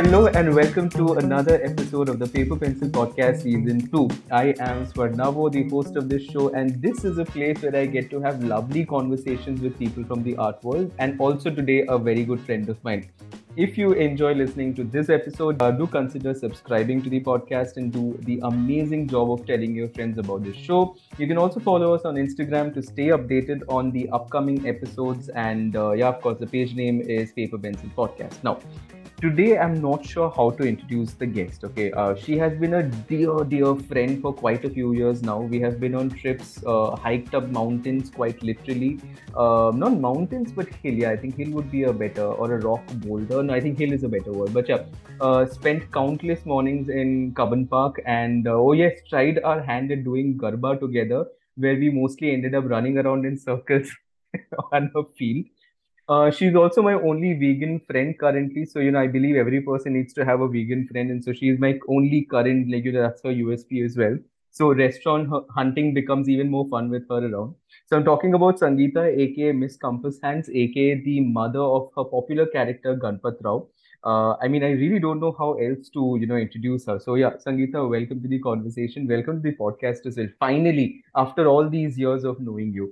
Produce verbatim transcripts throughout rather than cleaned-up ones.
Hello and welcome to another episode of the Paper Pencil Podcast Season two. I am Swarnavo, the host of this show, and this is a place where I get to have lovely conversations with people from the art world and also today a very good friend of mine. If you enjoy listening to this episode, uh, do consider subscribing to the podcast and do the amazing job of telling your friends about this show. You can also follow us on Instagram to stay updated on the upcoming episodes. And uh, yeah, of course, the page name is Paper Pencil Podcast. Now, today I'm not sure how to introduce the guest. Okay, uh, she has been a dear, dear friend for quite a few years now. We have been on trips, uh, hiked up mountains quite literally. Uh, not mountains, but hill. Yeah, I think hill would be a better, or a rock boulder. No, I think hill is a better word. But yeah, uh, spent countless mornings in Cubbon Park, and uh, oh yes, tried our hand at doing Garba together, where we mostly ended up running around in circles on a field. Uh, she's also my only vegan friend currently. So, you know, I believe every person needs to have a vegan friend. And so she's my only current, like, you know, that's her U S P as well. So restaurant hu- hunting becomes even more fun with her around. So I'm talking about Sangeeta, aka Miss Compass Hands, aka the mother of her popular character Ganpat Rao. Uh, I mean, I really don't know how else to, you know, introduce her. So yeah, Sangeeta, welcome to the conversation. Welcome to the podcast as well. Finally, after all these years of knowing you.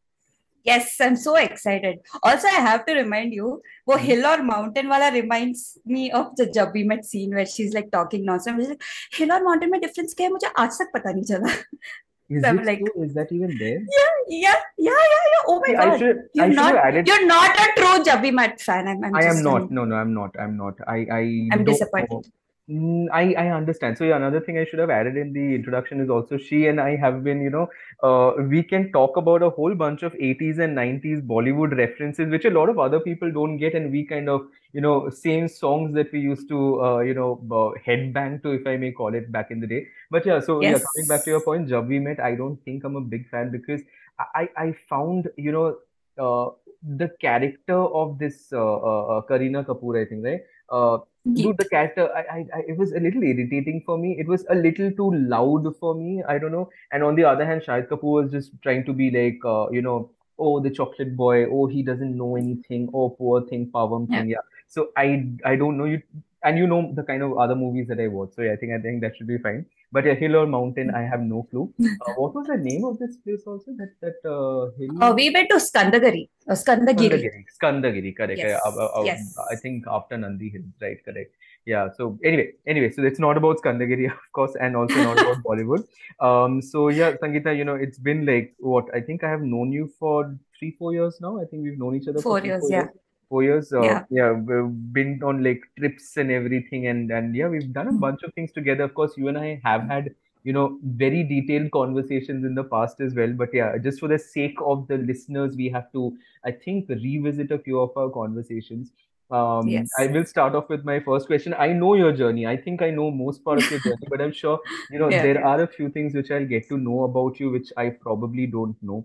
Yes, I'm so excited. Also, I have to remind you, वो Mhm. hill or mountain wala reminds me of the Jab We Met scene where she's like talking nonsense. She's like, hill और mountain में difference क्या है मुझे आज तक पता नहीं चला. Is So I'm it like, so? Is that even there? yeah, yeah, yeah, yeah, yeah. Oh my See, I God, should you're I should have not, added. you're not a true Jab We Met fan. I'm, I'm I am just, not. I'm, No, no, I'm not. I'm not. I I I'm don't know. disappointed. Mm, I I understand. So yeah, another thing I should have added in the introduction is also she and I have been, you know, uh, we can talk about a whole bunch of eighties and nineties Bollywood references, which a lot of other people don't get, and we kind of, you know, same songs that we used to, uh, you know, uh, headbang to, if I may call it, back in the day. But yeah, so yeah, coming back to your Yes. point, Jab We Met, I don't think I'm a big fan because I I I found, you know. Uh, the character of this uh, uh, uh, Kareena Kapoor, I think, right? Uh, dude, the Geet. character, I, I, I, it was a little irritating for me. It was a little too loud for me. I don't know. And on the other hand, Shahid Kapoor was just trying to be like, uh, you know, oh, the chocolate boy. Oh, he doesn't know anything. Oh, poor thing, Pavam Yeah. thing. Yeah. So I, I don't know you, and you know the kind of other movies that I watch. So yeah, I think I think that should be fine. But yeah, hill or mountain, I have no clue. Uh, what was the name of this place also? That that uh, Uh, hill. we went to Skandagiri, uh, Skandagiri. Skandagiri, Skandagiri, correct. Uh, uh, Yes, uh, I yes. think after Nandi Hills, right? Correct. Yeah. So anyway, anyway, so it's not about Skandagiri, of course, and also not about Bollywood. Um. So yeah, Sangeeta, you know, it's been like what? I think I have known you for three, four years now. I think we've known each other for Four three, years, four yeah. years. Four years. Uh, Yeah. yeah, we've been on like trips and everything, and and yeah, we've done a bunch of things together. Of course, you and I have had, you know, very detailed conversations in the past as well. But yeah, just for the sake of the listeners, we have to, I think, revisit a few of our conversations. Um, I Yes. will start off with my first question. I know your journey. I think I know most part of your journey, but I'm sure, you know, Yeah. there are a few things which I'll get to know about you, which I probably don't know.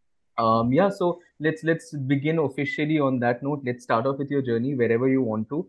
Um, yeah, so let's let's begin officially on that note. Let's start off with your journey wherever you want to.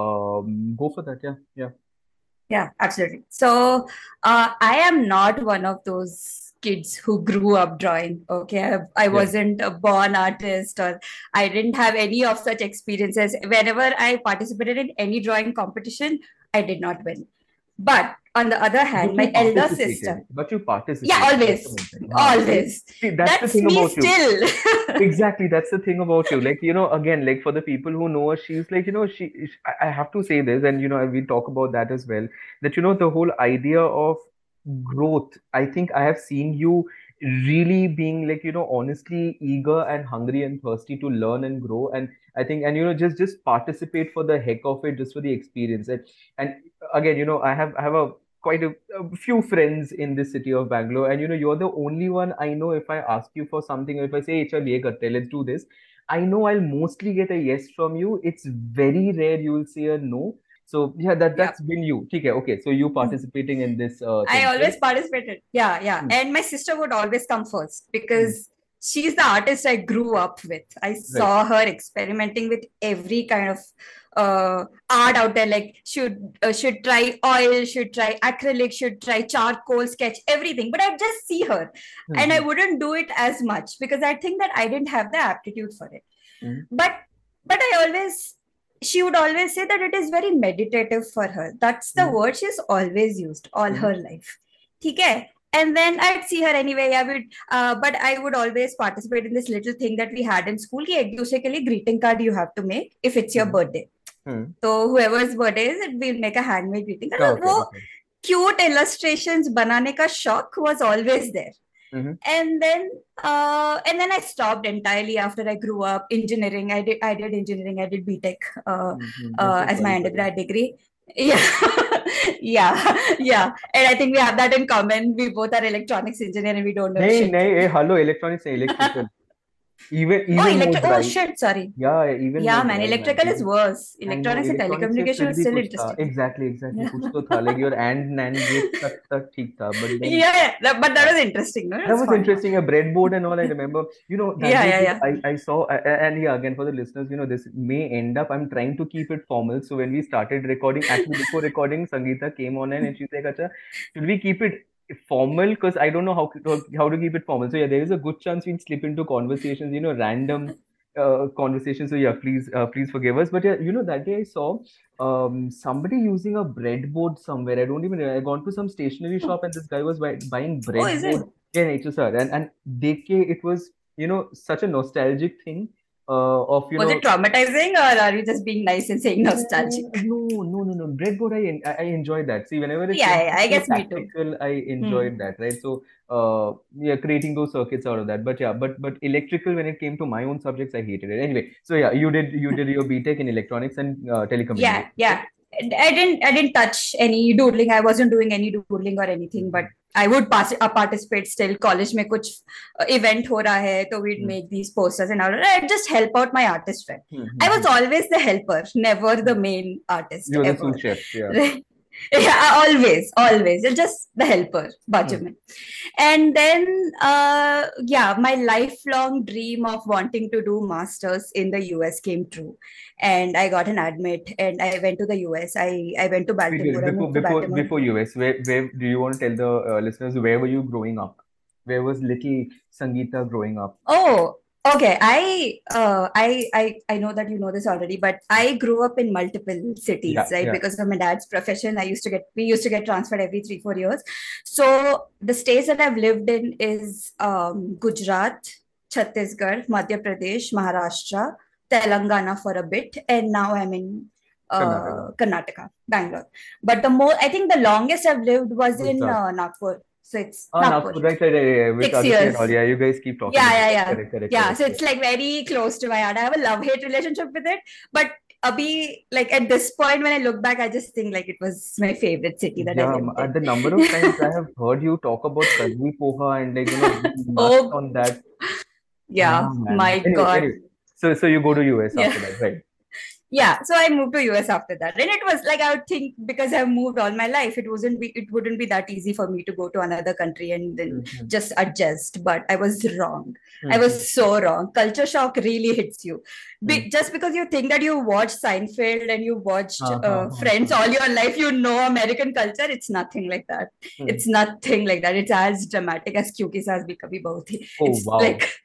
Um, go for that. Yeah, yeah. Yeah, absolutely. So, uh, I am not one of those kids who grew up drawing. Okay, I, I Yeah. wasn't a born artist, or I didn't have any of such experiences. Whenever I participated in any drawing competition, I did not win. But on the other hand, But you my elder sister, participated. But you yeah, participated. That's the always, main thing. Huh, see? always. See, that's the That's thing me about you. still. Exactly, that's the thing about you. Like, you know, again, like for the people who know her, she's like, you know, she, sh I I have to say this, and you know, we talk about that as well. That, you know, the whole idea of growth, I think I have seen you really being like, you know, honestly eager and hungry and thirsty to learn and grow. And I think, and you know, just just participate for the heck of it, just for the experience. And, and again, you know, I have I have a quite a, a few friends in this city of Bangalore, and you know, you're the only one I know. If I ask you for something, or if I say, "Hey, chal, ye karte, let's do this," I know I'll mostly get a yes from you. It's very rare you will say a no. So yeah, that Yeah. that's been you. Okay, okay. So you participating in this uh, I thing, right? always participated. Yeah, yeah. Hmm, And my sister would always come first hmm, because she's the artist I grew up with. I right. saw her experimenting with every kind of uh, art out there. Like should uh, should try oil, should try acrylic, should try charcoal sketch, everything. But I'd just see her, Hmm, and I hmm, wouldn't do it as much because I think that I didn't have the aptitude for it. hmm, But but I always she would always say that it is very meditative for her. That's the Mhm. word she's always used all Mhm. her life. Okay. And then I'd see her anyway. I would, uh, but I would always participate in this little thing that we had in school. कि एक दूसरे के लिए greeting card you have to make if it's your Mhm. birthday. Mhm. So whoever's birthday is, we'll make a handmade greeting card. Oh, And okay, वो okay. cute illustrations बनाने का शौक was always there. Mhm. And then uh, and then I stopped entirely after I grew up. Engineering, I did I did engineering, I did B Tech uh, Mhm. I'm uh, so as my sorry for that. undergrad degree. Yeah, yeah, yeah. And I think we have that in common. We both are electronics engineer and we don't know नहीं shit. नहीं ए hello electronics नहीं electrical even Oh, even more electric. Oh dry. shit, sorry. Yeah, even more Yeah, man. dry, man. Electrical is Even worse. I know Electronics and electronics से telecommunication फिर was भी still कुछ था. interesting. Exactly, exactly. Yeah. कुछ तो था like your and NAND gates तक तक ठीक था. But then Yeah, yeah. That- But that yeah. was interesting, no? It That was was fun. interesting. A breadboard and all. I remember, you know, that Yeah, day yeah, yeah. I, I saw, a- a- and yeah, again for the listeners, you know, this may end up. I'm trying to keep it formal. So when we started recording, actually before recording, Sangeeta came on and she's like, "Acha, should we keep it formal? Because I don't know how to, how to keep it formal." So yeah, there is a good chance we'll slip into conversations, you know, random uh, conversations. So yeah, please, uh, please forgive us. But yeah, you know, that day I saw um somebody using a breadboard somewhere. I don't even know. I gone to some stationery Oh, shop and this guy was buy, buying oh, is breadboard. it? Yeah, nature sir. And and D K, it was, you know, such a nostalgic thing uh, of, you Was know, it traumatizing or are you just being nice and saying uh, nostalgic? no, no, no, no. Breadboard, I en- I I enjoyed that. See, whenever it Yeah, came yeah, to I something guess me too. tactical, I Hmm. enjoyed that, right? So, uh, yeah, creating those circuits out of that. But yeah, but but electrical, when it came to my own subjects, I hated it. Anyway, so yeah, you did you did your B Tech in electronics and uh, Yeah, telecommunications, right? yeah. And I didn't I didn't touch any doodling. I wasn't doing any doodling or anything, but Mhm. I would pass uh, participate still. College में कुछ uh, event हो रहा है, तो we'd Mhm. make these posters and all. I'd just help out my artist friend. Mhm. I was Mhm. always the helper, never the Mhm. main artist You were the ever. sous chef, yeah. Right? Yeah, always, always. Just the helper, बाजू Mhm. में. And then uh, yeah, my lifelong dream of wanting to do masters in the U S came true, and I got an admit and I went to the U S. I I went to Wait, wait, Baltimore. I before moved to before Baltimore. before U S, where where do you want to tell the uh, listeners where were you growing up? Where was little Sangeeta growing up? Oh, okay. I uh I I I know that you know this already, but I grew up in multiple cities, Yeah, right? yeah. Because of my dad's profession, I used to get we used to get transferred every three, four years. So the states that I've lived in is um Gujarat, Chhattisgarh, Madhya Pradesh, Maharashtra, Telangana for a bit, and now I'm in Karnataka. uh Karnataka, Bangalore. But the more I think the longest I've lived was in Gujarat. uh, Nagpur. So it's Ah, Nagpur. Nagpur, right, right, right, right, with Six Aditi and all. years. Yeah, you guys keep talking Yeah, about yeah, that. yeah. Correct, correct, Yeah. correct, So correct. it's like very close to my heart. I have a love-hate relationship with it. But Abhi, like at this point, when I look back, I just think like it was my favorite city that I Yeah, m- lived at in. the number of times I have heard you talk about Kadri Poha and like, you know, being nuts Oh, on that. Yeah, yeah. man. My Anyway, God. anyway. So so you go to U S Yeah. after that, right? Yeah, so I moved to US after that, and it was like I would think because I've moved all my life, it wasn't be it wouldn't be that easy for me to go to another country and then Mm-hmm. just adjust, but I was wrong. I was Mm-hmm. so wrong. Culture shock really hits you. Be, just because you think that you watched Seinfeld and you watched uh, Friends Mm-hmm. all your life, you know American culture. It's nothing like that. It's nothing like that. It's as dramatic as Kyunki Saas Bhi Kabhi Bahu Thi. Oh, It's wow. like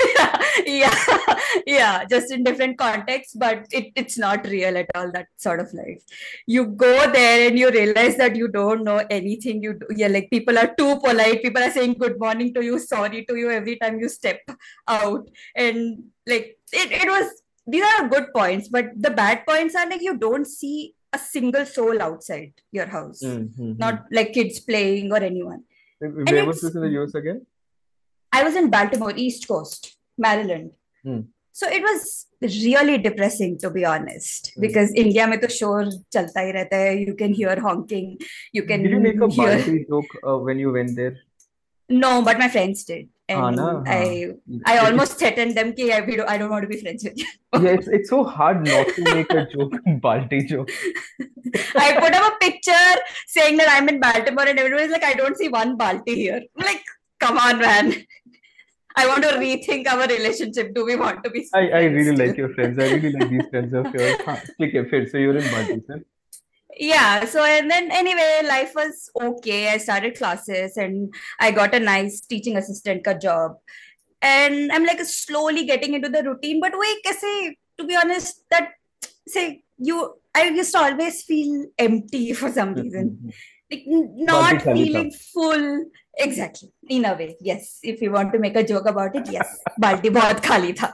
yeah, yeah, just in different contexts, but it, it's not real at all, that sort of life. You go there and you realize that you don't know anything. You do, yeah, like people are too polite. People are saying good morning to you, sorry to you every time you step out. And like it, it was these are good points, but the bad points are like you don't see a single soul outside your house. Mm-hmm. Not like kids playing or anyone. And Where was it's this in the U S again? I was in Baltimore, East Coast, Maryland. Mm. So it was really depressing, to be honest, Mm. because India में तो शोर चलता ही रहता है. You can hear honking, you Did you make a can hear. Balti joke uh, when you went there? No, but my friends did, हाँ ना and हाँ. I I It, almost threatened them कि I, we don't, I don't want to be friends with you. yeah, it's it's so hard not to make a joke, Balti joke. I put up a picture saying that I'm in Baltimore, and everyone was like, I don't see one Balti here. I'm like, come on, man. I want to rethink our relationship. Do we want to be I I friends really still? like your friends. I really like these friends of yours. हाँ, ठीक है फिर. So you're in Balti, sir. Yeah, so and then anyway, life was okay. I started classes and I got a nice teaching assistant ka job. And I'm like slowly getting into the routine. But wait, kaise, to be honest, that say you, I used to always feel empty for some reason. Mm-hmm. Like n- Balti not khali tha. feeling full. Exactly. In a way, yes. If you want to make a joke about it, yes. Balti bahut khali tha.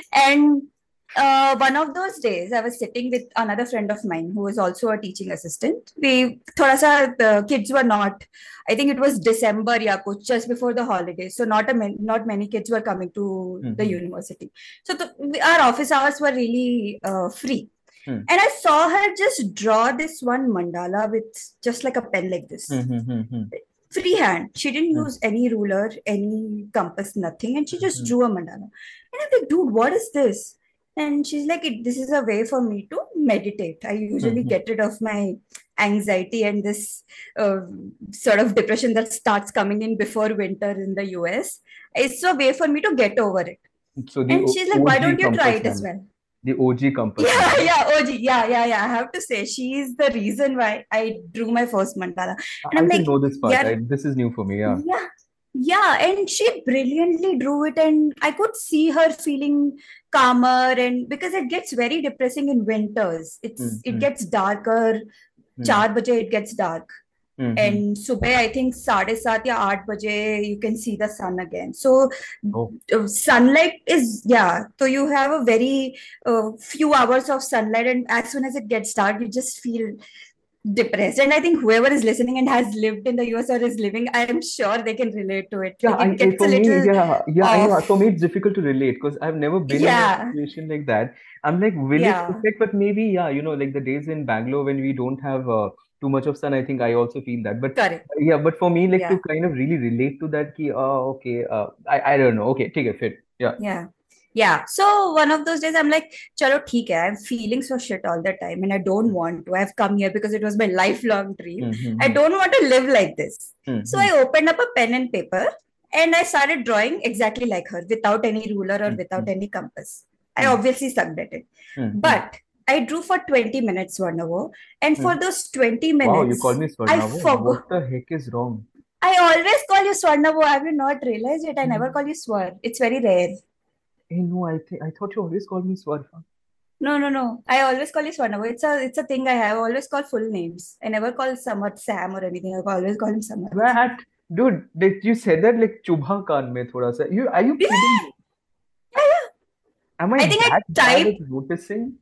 And uh, one of those days, I was sitting with another friend of mine who was also a teaching assistant. We, thoda sa, the kids were not, I think it was December, ya kuch, just before the holidays. So not a man, not many kids were coming to the Mm-hmm. university. So the, our office hours were really uh, free. Mm-hmm. And I saw her just draw this one mandala with just like a pen like this. Mm-hmm. Freehand. She didn't use any ruler, any compass, nothing. And she just Mm-hmm. drew a mandala. And I'm like, dude, what is this? And she's like, it, this is a way for me to meditate. I usually Mm-hmm. get rid of my anxiety and this uh, sort of depression that starts coming in before winter in the U S. It's a way for me to get over it. So the And O- she's like, why OG don't you try compass it as man. well? The O G compass Yeah, man. yeah, O G. Yeah, yeah, yeah. I have to say, she is the reason why I drew my first mandala. And I I'm didn't like, know this part. yeah, I, this is new for me. Yeah. yeah, yeah. And she brilliantly drew it. And I could see her feeling calmer. And because it gets very depressing in winters, it's it Mm-hmm. gets darker. Mm-hmm. four baje it gets dark. Mm-hmm. And subah, I think साढ़े सात या आठ baje you can see the sun again. So Oh. uh, sunlight is, yeah. So you have a very uh, few hours of sunlight, and as soon as it gets dark, you just feel depressed. And I think whoever is listening and has lived in the U S or is living, I am sure they can relate to it. Yeah, Like I, it I gets a for me, little yeah, yeah, I know. off. For me, it's difficult to relate because I've never been in a Yeah, situation like that. I'm like willing to yeah, check, but maybe, yeah, you know, like the days in Bangalore when we don't have uh, too much of sun, I think I also feel that. But correct. yeah, but for me, like to Yeah, kind of really relate to that, ki, oh, okay, uh, I, I don't know. Okay, take it, fit. Yeah. yeah. Yeah. So one of those days I'm like, chalo theek hai. I'm feeling so shit all the time and I don't want to. I've come here because it was my lifelong dream. I Mm-hmm. don't want to live like this. So Mm-hmm. I opened up a pen and paper and I started drawing exactly like her without any ruler or without any compass. I obviously sucked at it. Mm-hmm. But I drew for twenty minutes one hour. And for those twenty Wow, you call minutes, me I Swarnavo. forgot. What the heck is wrong? I always call you Swarnavo. Have you not realized it? I never Mm. call you Swar. It's very rare. Hey, no, I think I thought you always called me Swarfa. No, no, no. I always call you Swarnava. It's a it's a thing I have. I always call full names. I never call Samarth Sam or anything. I always call him Samarth. What? Dude, did you said that like चुभा कान में थोड़ा सा. You are you Yeah, kidding me? yeah. Am I I think I that bad at type noticing?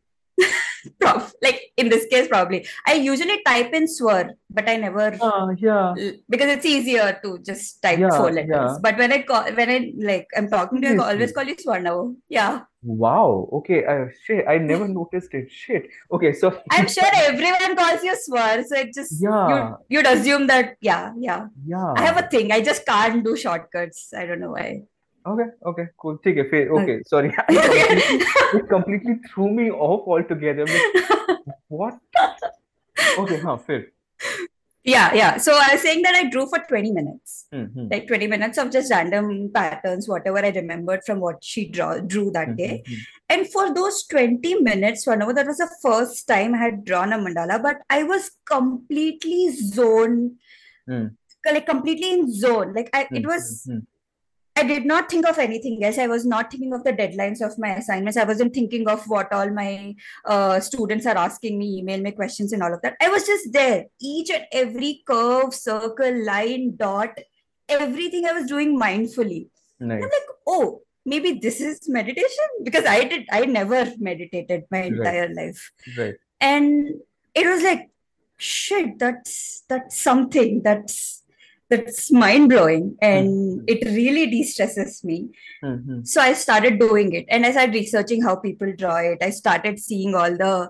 prof like in this case probably. I usually type in Swar, but I never Ah, yeah, because it's easier to just type four yeah, letters. yeah. But when I call when I like I'm talking to you, I always Seriously. call you Swarnava. Yeah. Wow. Okay. Uh, shit. I never noticed it. Shit. Okay. So I'm sure everyone calls you Swar, so it just you yeah, you'd assume that yeah, yeah. I have yeah. a thing. I just can't do shortcuts. I don't know why. Okay. Okay. Cool. ठीक है फिर. Okay. Okay. Sorry. I completely it completely threw me off altogether. I'm like, what? Okay. Huh. फिर. Yeah, yeah. So I was saying that I drew for twenty minutes. Hmm. Like twenty minutes of just random patterns, whatever I remembered from what she draw, drew that Hmm. day. Hmm. And for those twenty minutes, Swarnava, that was the first time I had drawn a mandala, but I was completely zoned, Hmm. like completely in zone. Like I, Hmm. it was Hmm. I did not think of anything else. I was not thinking of the deadlines of my assignments. I wasn't thinking of what all my uh, students are asking me, email me questions, and all of that. I was just there. Each and every curve, circle, line, dot, everything I was doing mindfully. And I'm Nice. like, oh, maybe this is meditation because I did. I never meditated my Right. entire life, Right. and it was like, shit. That's that's something. That's that's mind blowing and Hmm. it really de-stresses me. Hmm. So I started doing it and I started researching how people draw it. I started seeing all the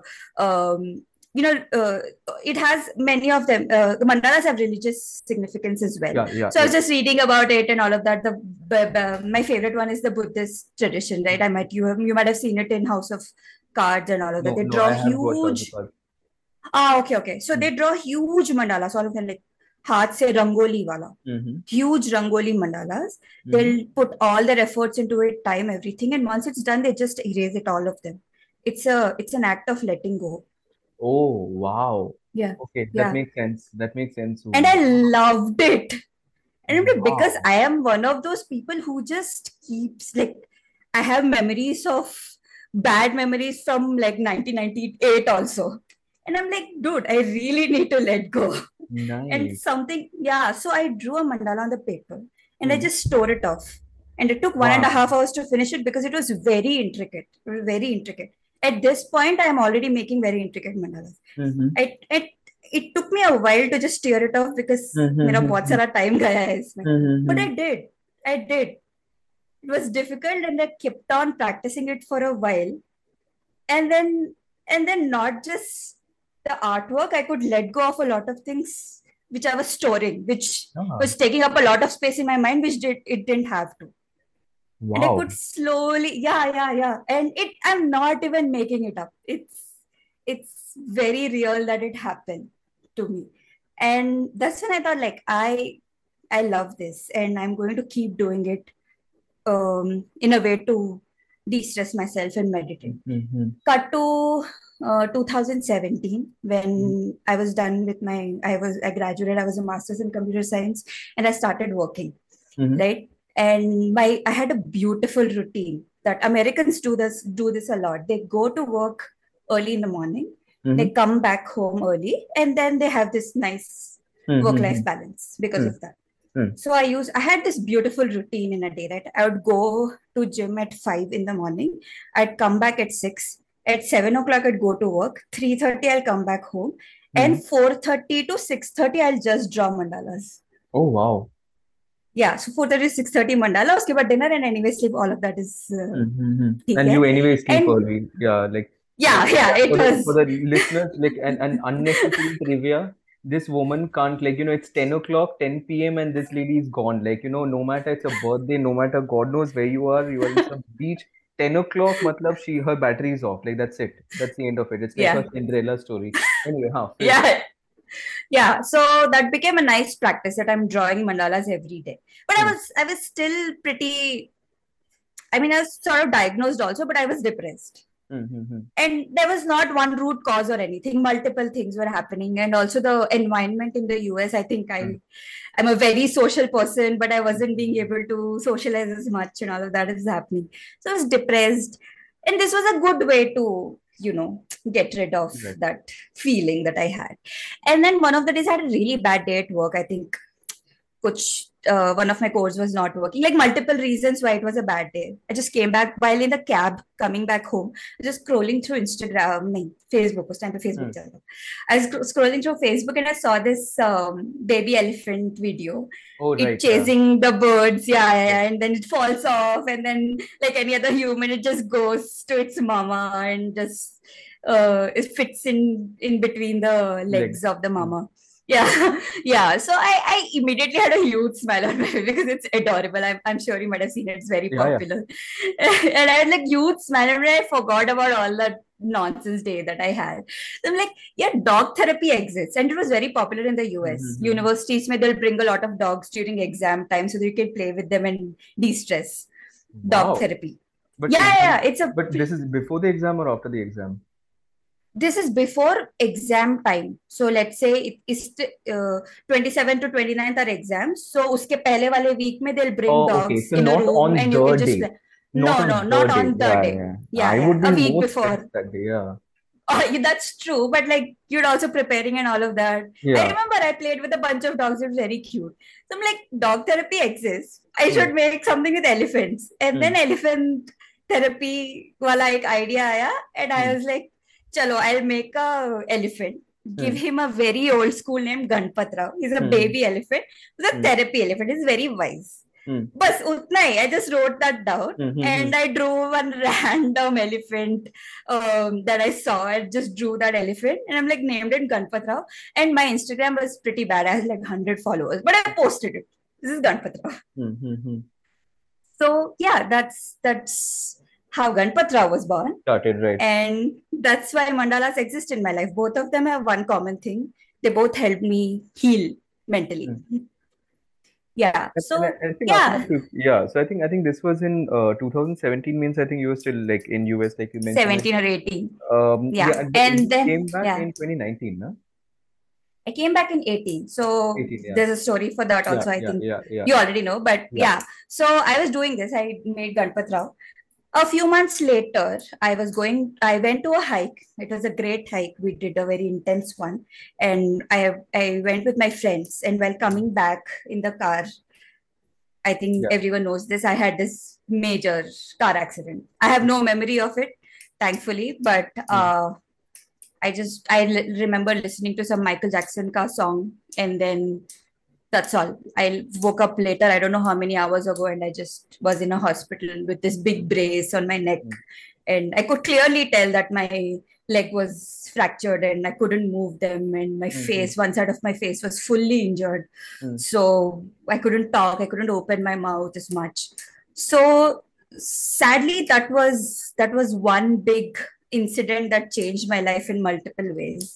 um, you know uh, it has many of them uh, the mandalas have religious significance as well. Yeah. Yeah. So I was Yeah. just reading about it and all of that. The b- b- my favorite one is the Buddhist tradition, right? I might you have, you might have seen it in House of Cards and all of that. No. They No. draw I have watched all the huge. cards. Ah, okay, okay. So Hmm. they draw huge mandalas, all of them like हाथ से रंगोली वाला Hmm. huge rangoli mandalas. Hmm. They'll put all their efforts into it, time, everything, and once it's done, they just erase it, all of them. It's a it's an act of letting go. Oh, wow. Yeah, Okay, that yeah. makes sense. That makes sense. And I Wow. loved it. And because Wow. I am one of those people who just keeps like I have memories of bad memories from like nineteen ninety-eight also. And I'm like, dude, I really need to let go. And Nice. something, yeah. So I drew a mandala on the paper and I Hmm. just tore it off. And it took one and a Wow. half hours to finish it because it was very intricate. It was very intricate. At this point, I'm already making very intricate mandalas. Mm-hmm. It, it, it took me a while to just tear it off because मेरा बहुत Mm-hmm. सारा time गया है इसमें. But Mm-hmm. I did. I did. It was difficult and I kept on practicing it for a while. And then and then not just the artwork, I could let go of a lot of things which I was storing, which Ah, was taking up a lot of space in my mind, which did it didn't have to. And I wow. could slowly, yeah, yeah, yeah. And it I'm not even making it up. It's it's very real that it happened to me. And that's when I thought like I I love this and I'm going to keep doing it um, in a way to de-stress myself and meditate. Mm-hmm. Cut to uh, two thousand seventeen when I was done with my, I was, I graduated, I was a master's in computer science and I started working, Mm-hmm. right? And my, I had a beautiful routine that Americans do this, do this a lot. They go to work early in the morning, they Mm-hmm. come back home early, and then they have this nice Mm-hmm. work-life balance because of that. Mm-hmm. So I use I had this beautiful routine in a day, right? I would go to gym at five in the morning. I'd come back at six. At seven o'clock, I'd go to work. three thirty, I'll come back home. Mm-hmm. And four thirty to six thirty, I'll just draw mandalas. Oh, wow. Yeah, so four thirty to six thirty mandala, uske baad dinner and anyway sleep. All of that is uh, Mm-hmm. theek And hai. you anyway sleep And early. Yeah, like yeah, like yeah, for it the for was. the listeners, like an, an unnecessary trivia. This woman can't, like, you know, it's ten o'clock, ten p m and this lady is gone. Like, you know, no matter it's a birthday, no matter God knows where you are, you are in some beach. ten o'clock, matlab she her battery is off. Like that's it. That's the end of it. It's like Yeah, a Cinderella story. Anyway, huh, फिर. yeah, yeah. So that became a nice practice that I'm drawing mandalas every day. But I Hmm. was I was still pretty, I mean, I was sort of diagnosed also, but I was depressed. Hmm. Hmm. Hmm. And there was not one root cause or anything. Multiple things were happening. And also the environment in the U S, I think Hmm. I, I'm a very social person, but I wasn't being Hmm. able to socialize as much and all of that is happening. So I was depressed. And this was a good way to, you know, get rid of Right. that feeling that I had. And then one of the days I had a really bad day at work. I think which uh, one of my codes was not working, like multiple reasons why it was a bad day. I just came back while in the cab coming back home, just scrolling through Instagram, nahin, Facebook, उस time पे Hmm. Facebook चल रहा. I was sc- scrolling through Facebook and I saw this um, baby elephant video. Oh, It right. Yeah. chasing the birds, yeah, yeah, Yeah. yeah, and then it falls off, and then like any other human, it just goes to its mama and just uh, it fits in in between the Legs. legs of the Hmm. mama. Yeah, yeah. So I, I immediately had a huge smile on my face because it's adorable. I'm, I'm sure you might have seen it. It's very Yeah, yeah. popular. And I had like huge smile and I forgot about all that nonsense day that I had. So I'm like, yeah, dog therapy exists. And it was very popular in the U S. Mm-hmm. Universities, may they'll bring a lot of dogs during exam time so that you can play with them and de-stress. Dog Wow. therapy. But Yeah, it, yeah, yeah. It's a but this is before the exam or after the exam? this is before exam time. So let's say it is uh, twenty-seventh to twenty-ninth are exams. So uske pehle wale week mein they'll bring Oh, okay. dogs So in a not room on and you the can just day. play. Not No, no, on the not day. on the Yeah, day. yeah. Yeah, I yeah, would a be week more before. stressed that day. Yeah. Oh, yeah, that's true. But like you're also preparing and all of that. I Yeah. remember I played with a bunch of dogs. It was very cute. So I'm like, dog therapy exists. I Hmm. should make something with elephants. And Hmm. then elephant therapy wala ek idea aaya. And I Hmm. was like, chalo, I'll make a elephant. Give Hmm. him a very old school name, Ganpat Rao. He's a Hmm. baby elephant. He's a Hmm. therapy elephant. He's very wise. Hmm. Bas utna hi. I just wrote that down Hmm. Hmm. and I drew one random elephant um, that I saw. I just drew that elephant and I'm like named it Ganpat Rao. And my Instagram was pretty bad. I had like one hundred followers, but I posted it. This is Ganpat Rao. Hmm. Hmm. Hmm. So yeah, that's that's how Ganpat Rao was born. Started right. And that's why mandalas exist in my life. Both of them have one common thing. They both help me heal mentally. Hmm. Yeah. And, and I, So I think after yeah, that, you- yeah. So I think I think this was in uh, two thousand seventeen. Means I think you were still like in U S, like you mentioned. seventeen or eighteen. Um. Yeah. Yeah. And th- And you then came back yeah, in twenty nineteen, no? I came back in eighteen. So eighteen. Yeah. there's a story for that Yeah. also. I Yeah. think Yeah. Yeah. you already know. But Yeah. yeah. So I was doing this. I made Ganpat Rao. A few months later, I was going, I went to a hike. It was a great hike. We did a very intense one. And I, I went with my friends. And while coming back in the car, I think Yeah. everyone knows this, I had this major car accident. I have no memory of it, thankfully, but Mm, uh, I just, I l- remember listening to some Michael Jackson ka song, and then that's all. I woke up later, I don't know how many hours ago, and I just was in a hospital with this big brace on my neck. mm, And I could clearly tell that my leg was fractured and I couldn't move them. And my mm, mm, face, one side of my face was fully injured. mm, So I couldn't talk, I couldn't open my mouth as much. So sadly, that was that was one big incident that changed my life in multiple ways.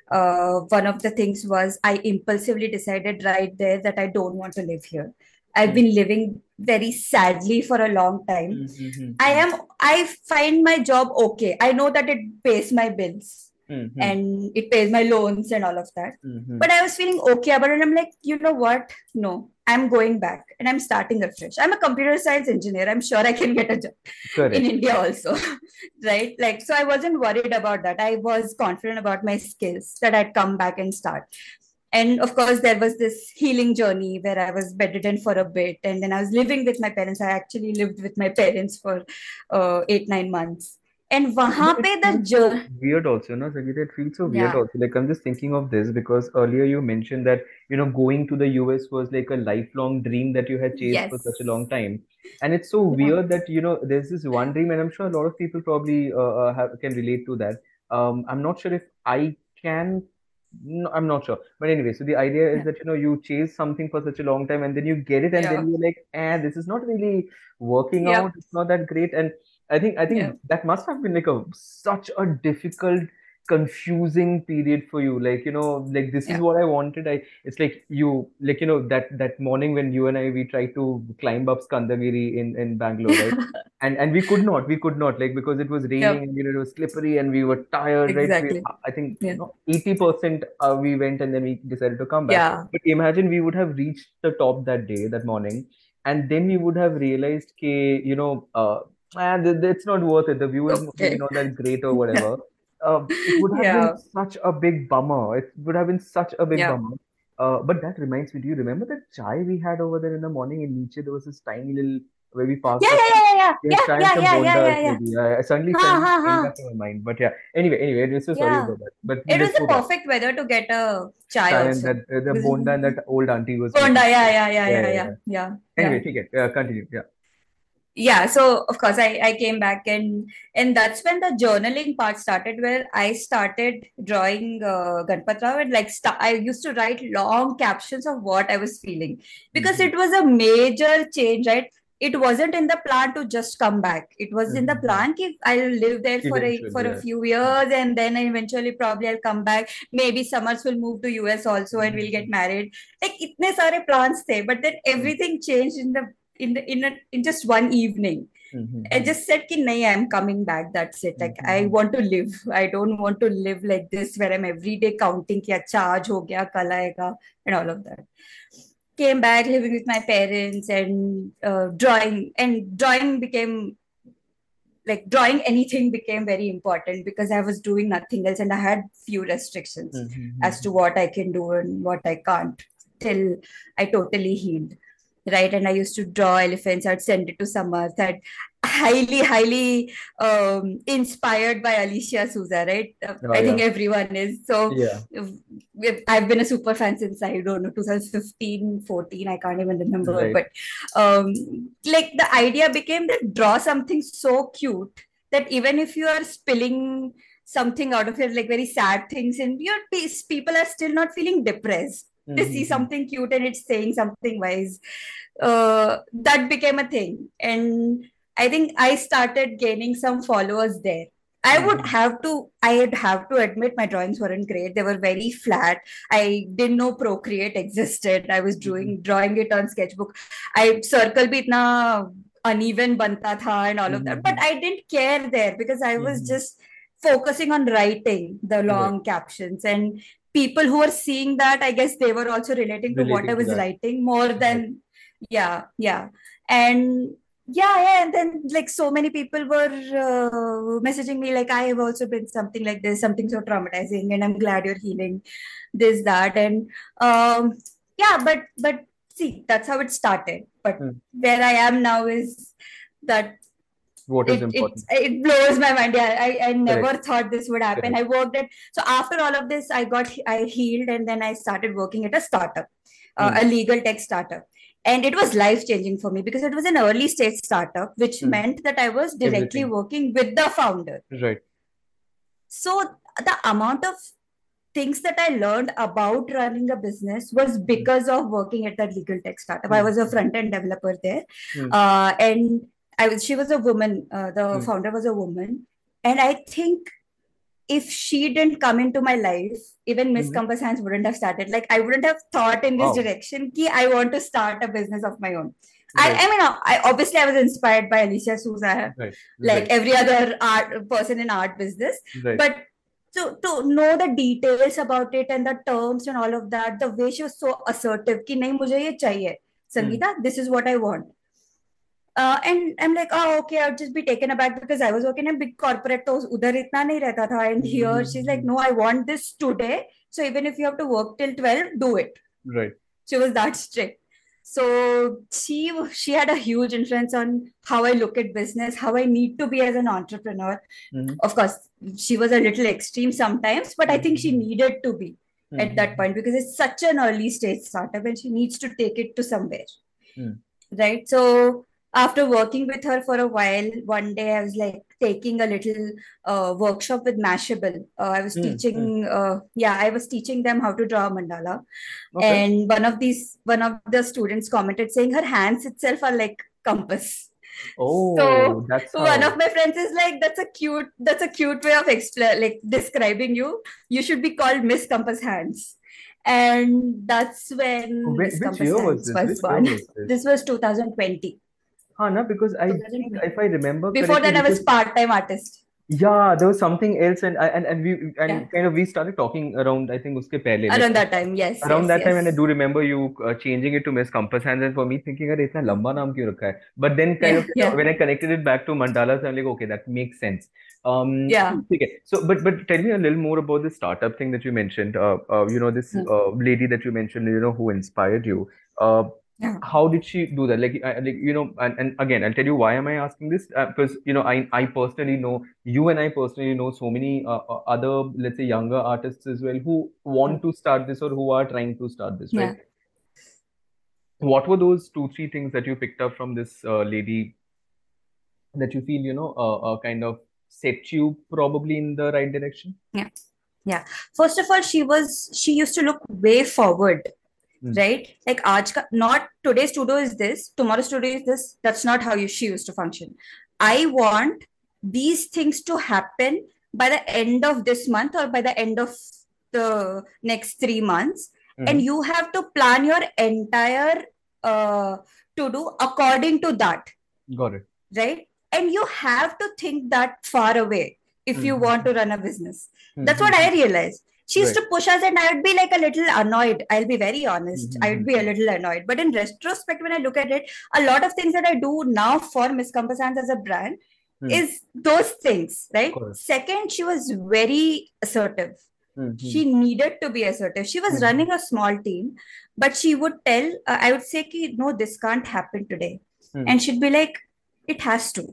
Uh, one of the things was I impulsively decided right there that I don't want to live here. I've mm, been living very sadly for a long time. mm, mm, I mm, am, I find my job okay. I know that it pays my bills mm, mm, and it pays my loans and all of that. mm, mm. But I was feeling okay about it. And I'm like, you know what? No, I'm going back and I'm starting afresh. I'm a computer science engineer. I'm sure I can get a job in Correct. India also, right? Like, so I wasn't worried about that. I was confident about my skills that I'd come back and start. And of course, there was this healing journey where I was bedridden for a bit, and then I was living with my parents. I actually lived with my parents for uh, eight nine months. And You know, वहां it पे the feels so journey, weird also, no, Sangeeta, it feels so weird yeah, also. Like I'm just thinking of this because earlier you mentioned that, you know, going to the U S was like a lifelong dream that you had chased for such a yes, long time. And it's so yeah, weird that, you know, there's this one dream, and I'm sure a lot of people probably uh, uh, have, can relate to that. Um, I'm not sure if I can, no, I'm not sure. But anyway, so the idea is yeah, that, you know, you chase something for such a long time and then you get it, and then yeah, you're like, eh, this is not really working out. yep, It's not that great. And I think I yeah, think that must have been like a such a difficult, confusing period for you. Like, you know, like this is yeah, what I wanted. I It's like you like, you know, that that morning when you and I we tried to climb up Skandagiri in in Bangalore, right? And and we could not, we could not, like, because it was raining yep, and, you know, it was slippery and we were tired, right? We, exactly, I think, yeah, no, eighty percent uh, we went and then we decided to come back. yeah, But imagine we would have reached the top that day, that morning, and then we would have realized, okay, you know, uh, and it's not worth it. The view is maybe okay, not that great or yeah, whatever. Uh, it would have been yeah, such a big bummer. It would have been such a big yeah. bummer. Uh, but that reminds me, do you remember that chai we had over there in the morning in Nietzsche? There was this tiny little where we Yeah, parked our car. yeah, yeah, Yes, yeah, chai and yeah, some yeah, yeah, bondas yeah, yeah, maybe. I, I suddenly yeah. suddenly Ha, ha, came ha. back to my mind. But yeah, anyway, anyway, I'm so sorry Yeah. about that. But It was let's the go back. perfect weather to get a chai Chai and that also. uh, the Because bonda and that old auntie was making. Gonda, yeah, yeah, yeah, Yeah, yeah, yeah, yeah, yeah. yeah, Anyway, yeah. take it. Uh, continue. Yeah. Yeah, so of course I, I came back, and and that's when the journaling part started, where I started drawing uh, Ganpat Rao, and like st- I used to write long captions of what I was feeling, because Mm-hmm. it was a major change, right? It wasn't in the plan to just come back. It was in the Mm-hmm. plan that I'll live there for a Eventually, for a yeah. few years, and then eventually probably I'll come back. Maybe Summers will move to U S also, and we'll Mm-hmm. get married. Like itne sare plans the, but then everything changed in the in the, in a, in just one evening. I Mm-hmm. just said ki nahi, I'm coming back. That's it. Like I Mm-hmm. want to live. I don't want to live like this where I'm every day counting ki acha aaj ho gaya, kal aayega, and all of that. Came back living with my parents, and uh, drawing and drawing became like drawing anything became very important because I was doing nothing else, and I had few restrictions as to Mm-hmm. what I can do and what I can't till I totally healed. Right. And I used to draw elephants. I'd send it to Samarth. I'd highly, highly um, inspired by Alicia Souza, right? Uh, Oh I think yeah. everyone is. So Yeah. if- I've been a super fan since I don't know, twenty fifteen, fourteen, I can't even remember. Right. But um, like the idea became that draw something so cute that even if you are spilling something out of it, like very sad things, and your people are still not feeling depressed. They see Mm-hmm. something cute and it's saying something wise. Uh, that became a thing. And I think I started gaining some followers there. I would Mm-hmm. have to, I'd have to admit my drawings weren't great. They were very flat. I didn't know Procreate existed. I was Mm-hmm. doing drawing it on Sketchbook. I circle bhi itna uneven banta tha and all of that. But Mm-hmm. I didn't care there because I was Mm-hmm. just focusing on writing the Right. long captions. And people who were seeing that, I guess they were also relating to what I Relating to was that. writing more Right. than, yeah, yeah. And yeah, yeah. And then like so many people were uh, messaging me like, I have also been something like this, something so traumatizing, and I'm glad you're healing this, that, and um, yeah. But but see, that's how it started. But Hmm. where I am now is that What is it it important? it blows my mind. Yeah, I I never Correct. thought this would happen. Correct. I worked at so after all of this, I got I healed, and then I started working at a startup, uh, Hmm. a legal tech startup, and it was life changing for me because it was an early stage startup, which Hmm. meant that I was directly Everything. working with the founder. Right. So the amount of things that I learned about running a business was Hmm. because of working at that legal tech startup. I Hmm. was a front end developer there, Hmm. uh, and I was. She was a woman. Uh, the Hmm. founder was a woman, and I think if she didn't come into my life, even Miss Hmm. Compass Hands wouldn't have started. Like I wouldn't have thought in this Wow. direction. Ki I want to start a business of my own. I, Right. I mean, I obviously I was inspired by Alicia Souza, Right. like Right. every other art person in art business, Right. but to to know the details about it and the terms and all of that, the way she was so assertive कि नहीं मुझे ये चाहिए, Hmm. Sangeeta, this is what I want. Uh, and I'm like, oh, okay, I'll just be taken aback because I was working in a big corporate, तो उधर इतना नहीं रहता था. And here she's like, Hmm. no, I want this today. So even if you have to work till twelve, do it. Right. She was that strict. So she she had a huge influence on how I look at business, how I need to be as an entrepreneur. Hmm. Of course, she was a little extreme sometimes, but I think she Hmm. needed to be at that Hmm. point because it's such an early stage startup and she needs to take it to somewhere. Hmm. Right. So after working with her for a while, one day I was like taking a little uh, workshop with Mashable. Uh, I was Hmm. Hmm. teaching, uh, yeah, I was teaching them how to draw a mandala. Okay. And one of these, one of the students commented saying her hands itself are like compass. Oh, So that's one how. of my friends is like, that's a cute, that's a cute way of expl- like describing you. You should be called Miss Compass Hands. And that's when Wh- Miss which Compass year was Hands this? was Which year born. was this? This was two thousand twenty. Hana, because I think twenty twenty. if I remember Before correctly, that, I was because part-time artist. yeah, there was something else, and I and, and we Yeah. and kind of we started talking around. I think uske pehle, like Around that time. Yes, around yes, that time, and I yes. do remember you uh, changing it to Miss Compass Hands, and for me thinking, अरे इतना लंबा नाम क्यों रखा है? But then kind of Yeah, yeah, when I connected it back to mandalas, I'm like, okay, that makes sense. Um, yeah. okay. So, but but tell me a little more about the startup thing that you mentioned. Uh, uh, you know, this Yeah. uh, lady that you mentioned, you know, who inspired you. Uh, Yeah. how did she do that? Like, I, like you know, and, and again, I'll tell you why am I asking this? Uh, because you know, I I personally know you, and I personally know so many uh, uh, other, let's say, younger artists as well who want to start this or who are trying to start this, right? Yeah. What were those two, three things that you picked up from this uh, lady that you feel, you know, uh, uh, kind of set you probably in the right direction? Yeah. Yeah. First of all, she was she used to look way forward, Hmm. right? Like aaj ka, not today's studio is this, tomorrow's studio is this. That's not how you, she used to function. I want these things to happen by the end of this month or by the end of the next three months, and Hmm. you have to plan your entire uh, to do according to that, Got it. right? And you have to think that far away if you want Hmm. to run a business. Hmm. That's Hmm. what Hmm. I realized. She used Right. to push us, and I would be like a little annoyed. I'll be very Hmm. honest. I Hmm. would be a Hmm. little annoyed. But in retrospect, when I look at it, a lot of things that I do now for Miss Compass Hands as a brand Hmm. is those things, right? Got it. Second, she was very assertive. Hmm. Hmm. She needed to be assertive. She was Hmm. running a small team, but she would tell, uh, I would say, ki, no, this can't happen today. Hmm. And she'd be like, it has to,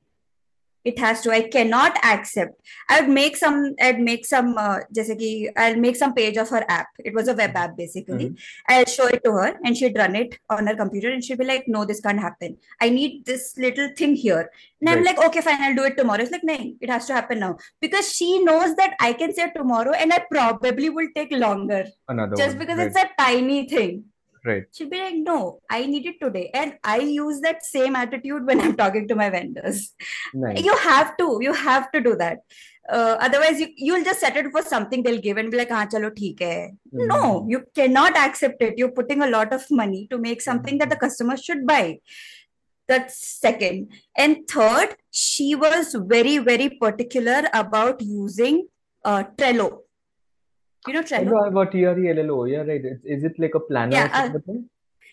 it has to. I cannot accept. I would make some. I'd make some. Uh, जैसे कि I'll make some page of her app. It was a web app basically. Hmm. I'll show it to her, and she'd run it on her computer, and she'd be like, "No, this can't happen. I need this little thing here." And I'm Right. like, "Okay, fine. I'll do it tomorrow." It's like, "No, it has to happen now," because she knows that I can say tomorrow, and I probably will take longer, Another just one. because Right. it's a tiny thing. Right. She'll be like, no, I need it today. And I use that same attitude when I'm talking to my vendors. Nice. You have to, you have to do that. Uh, otherwise, you, you'll just set it for something they'll give and be like, ah, chalo, theek hai. No, Hmm. you cannot accept it. You're putting a lot of money to make something that the Hmm. customer should buy. That's second. And third, she was very, very particular about using uh, Trello. You know Hello, Trello? I got T R E L L O. Yeah, right. It's, is it like a planner Yeah, kind uh, of a thing?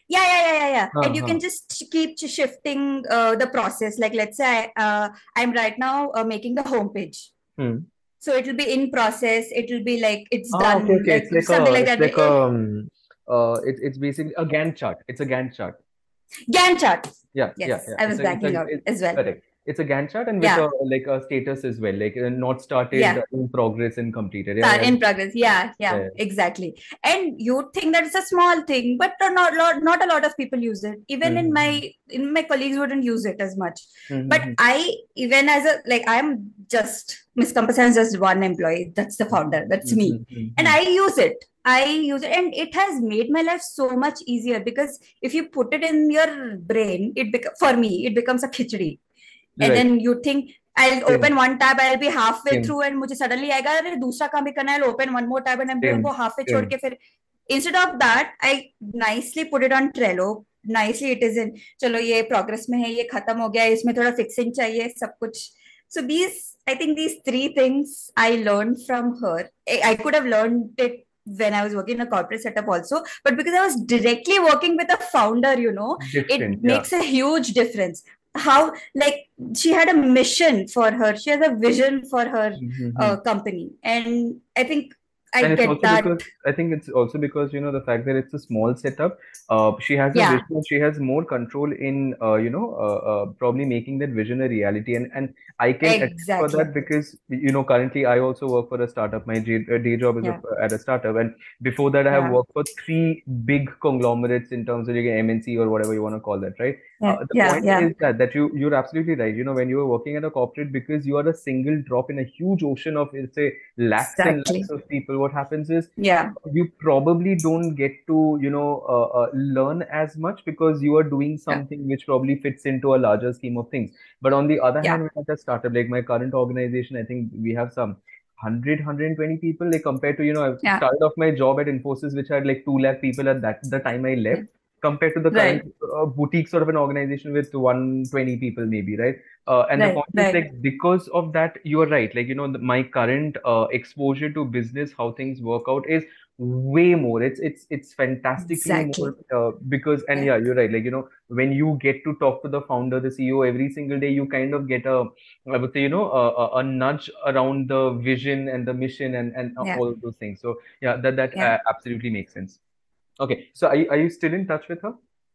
Yeah, yeah, yeah, yeah, yeah. And you Uh-huh. can just keep shifting uh, the process. Like, let's say I, uh, I'm right now uh, making the homepage. Hmm. So it'll be in process. It'll be like it's Ah, okay, done, okay. like It's like something a, like it's that. like Eh, um, uh, it's it's basically a Gantt chart. It's a Gantt chart. Gantt chart. Yeah, yeah, Yes, yeah. I It's was a, it's a, blanking out it's as well. correct. It's a Gantt chart and with a Yeah, like a status as well, like uh, not started, yeah. in progress, and completed. Yeah, Start yeah, in progress. Yeah, yeah, yeah. exactly. And you think that it's a small thing, but not lot, not a lot of people use it. Even in Mm-hmm. my in my colleagues wouldn't use it as much. But Mm-hmm. I, even as a like I'm just Miss Compass has just one employee. That's the founder. That's me, and Mm-hmm. I use it. I use it, and it has made my life so much easier because if you put it in your brain, it bec- for me it becomes a khichdi, and Right. then you think I'll Same, open one tab, I'll be halfway same, through and मुझे suddenly आएगा अरे दूसरा काम भी करना है, I'll open one more tab and I'm भी same, वो halfway छोड़ same. के फिर instead of that I nicely put it on Trello. Nicely it is in चलो ये progress में है, ये खत्म हो गया, इसमें थोड़ा fixing चाहिए, सब कुछ. So these, I think these three things I learned from her. I, I could have learned it when I was working in a corporate setup also, but because I was directly working with a founder, you know, it Different, yeah. makes a huge difference. How, like, she had a mission for her, she has a vision for her Mm-hmm. uh, company, and I think I And it's get also that. because I think it's also because you know the fact that it's a small setup. Uh, she has a Yeah, vision. She has more control in uh, you know uh, uh, probably making that vision a reality. And and I can attest for that exactly. because you know currently I also work for a startup. My j- uh, day job is a, Yeah, at a startup, and before that I have yeah, worked for three big conglomerates in terms of like M N C or whatever you want to call that, right? yeah, Uh, the yeah, point yeah, is that that you you're absolutely right. You know when you are working at a corporate because you are a single drop in a huge ocean of let's say lakhs and lakhs exactly. of people. What happens is Yeah, you probably don't get to you know uh, uh, learn as much because you are doing yeah, something which probably fits into a larger scheme of things. But on the other yeah, hand, when I just started like my current organization, I think we have some one hundred people like compared to you know I yeah, started off my job at Infosys which had like two lakh people at that the time I yeah. left compared to the current Right, uh, boutique sort of an organization with one hundred twenty people maybe, right? Uh, and the right, point is right. like because of that you are right, like you know the, my current uh, exposure to business, how things work out is way more. It's it's it's fantastically more Exactly. uh, because and Yeah, yeah, you're right, like you know when you get to talk to the founder, the CEO every single day, you kind of get a, I would say, you know a, a, a nudge around the vision and the mission and and uh, yeah, all of those things. So yeah, that that yeah. uh, absolutely makes sense. Okay, so are you, are you still in touch with her?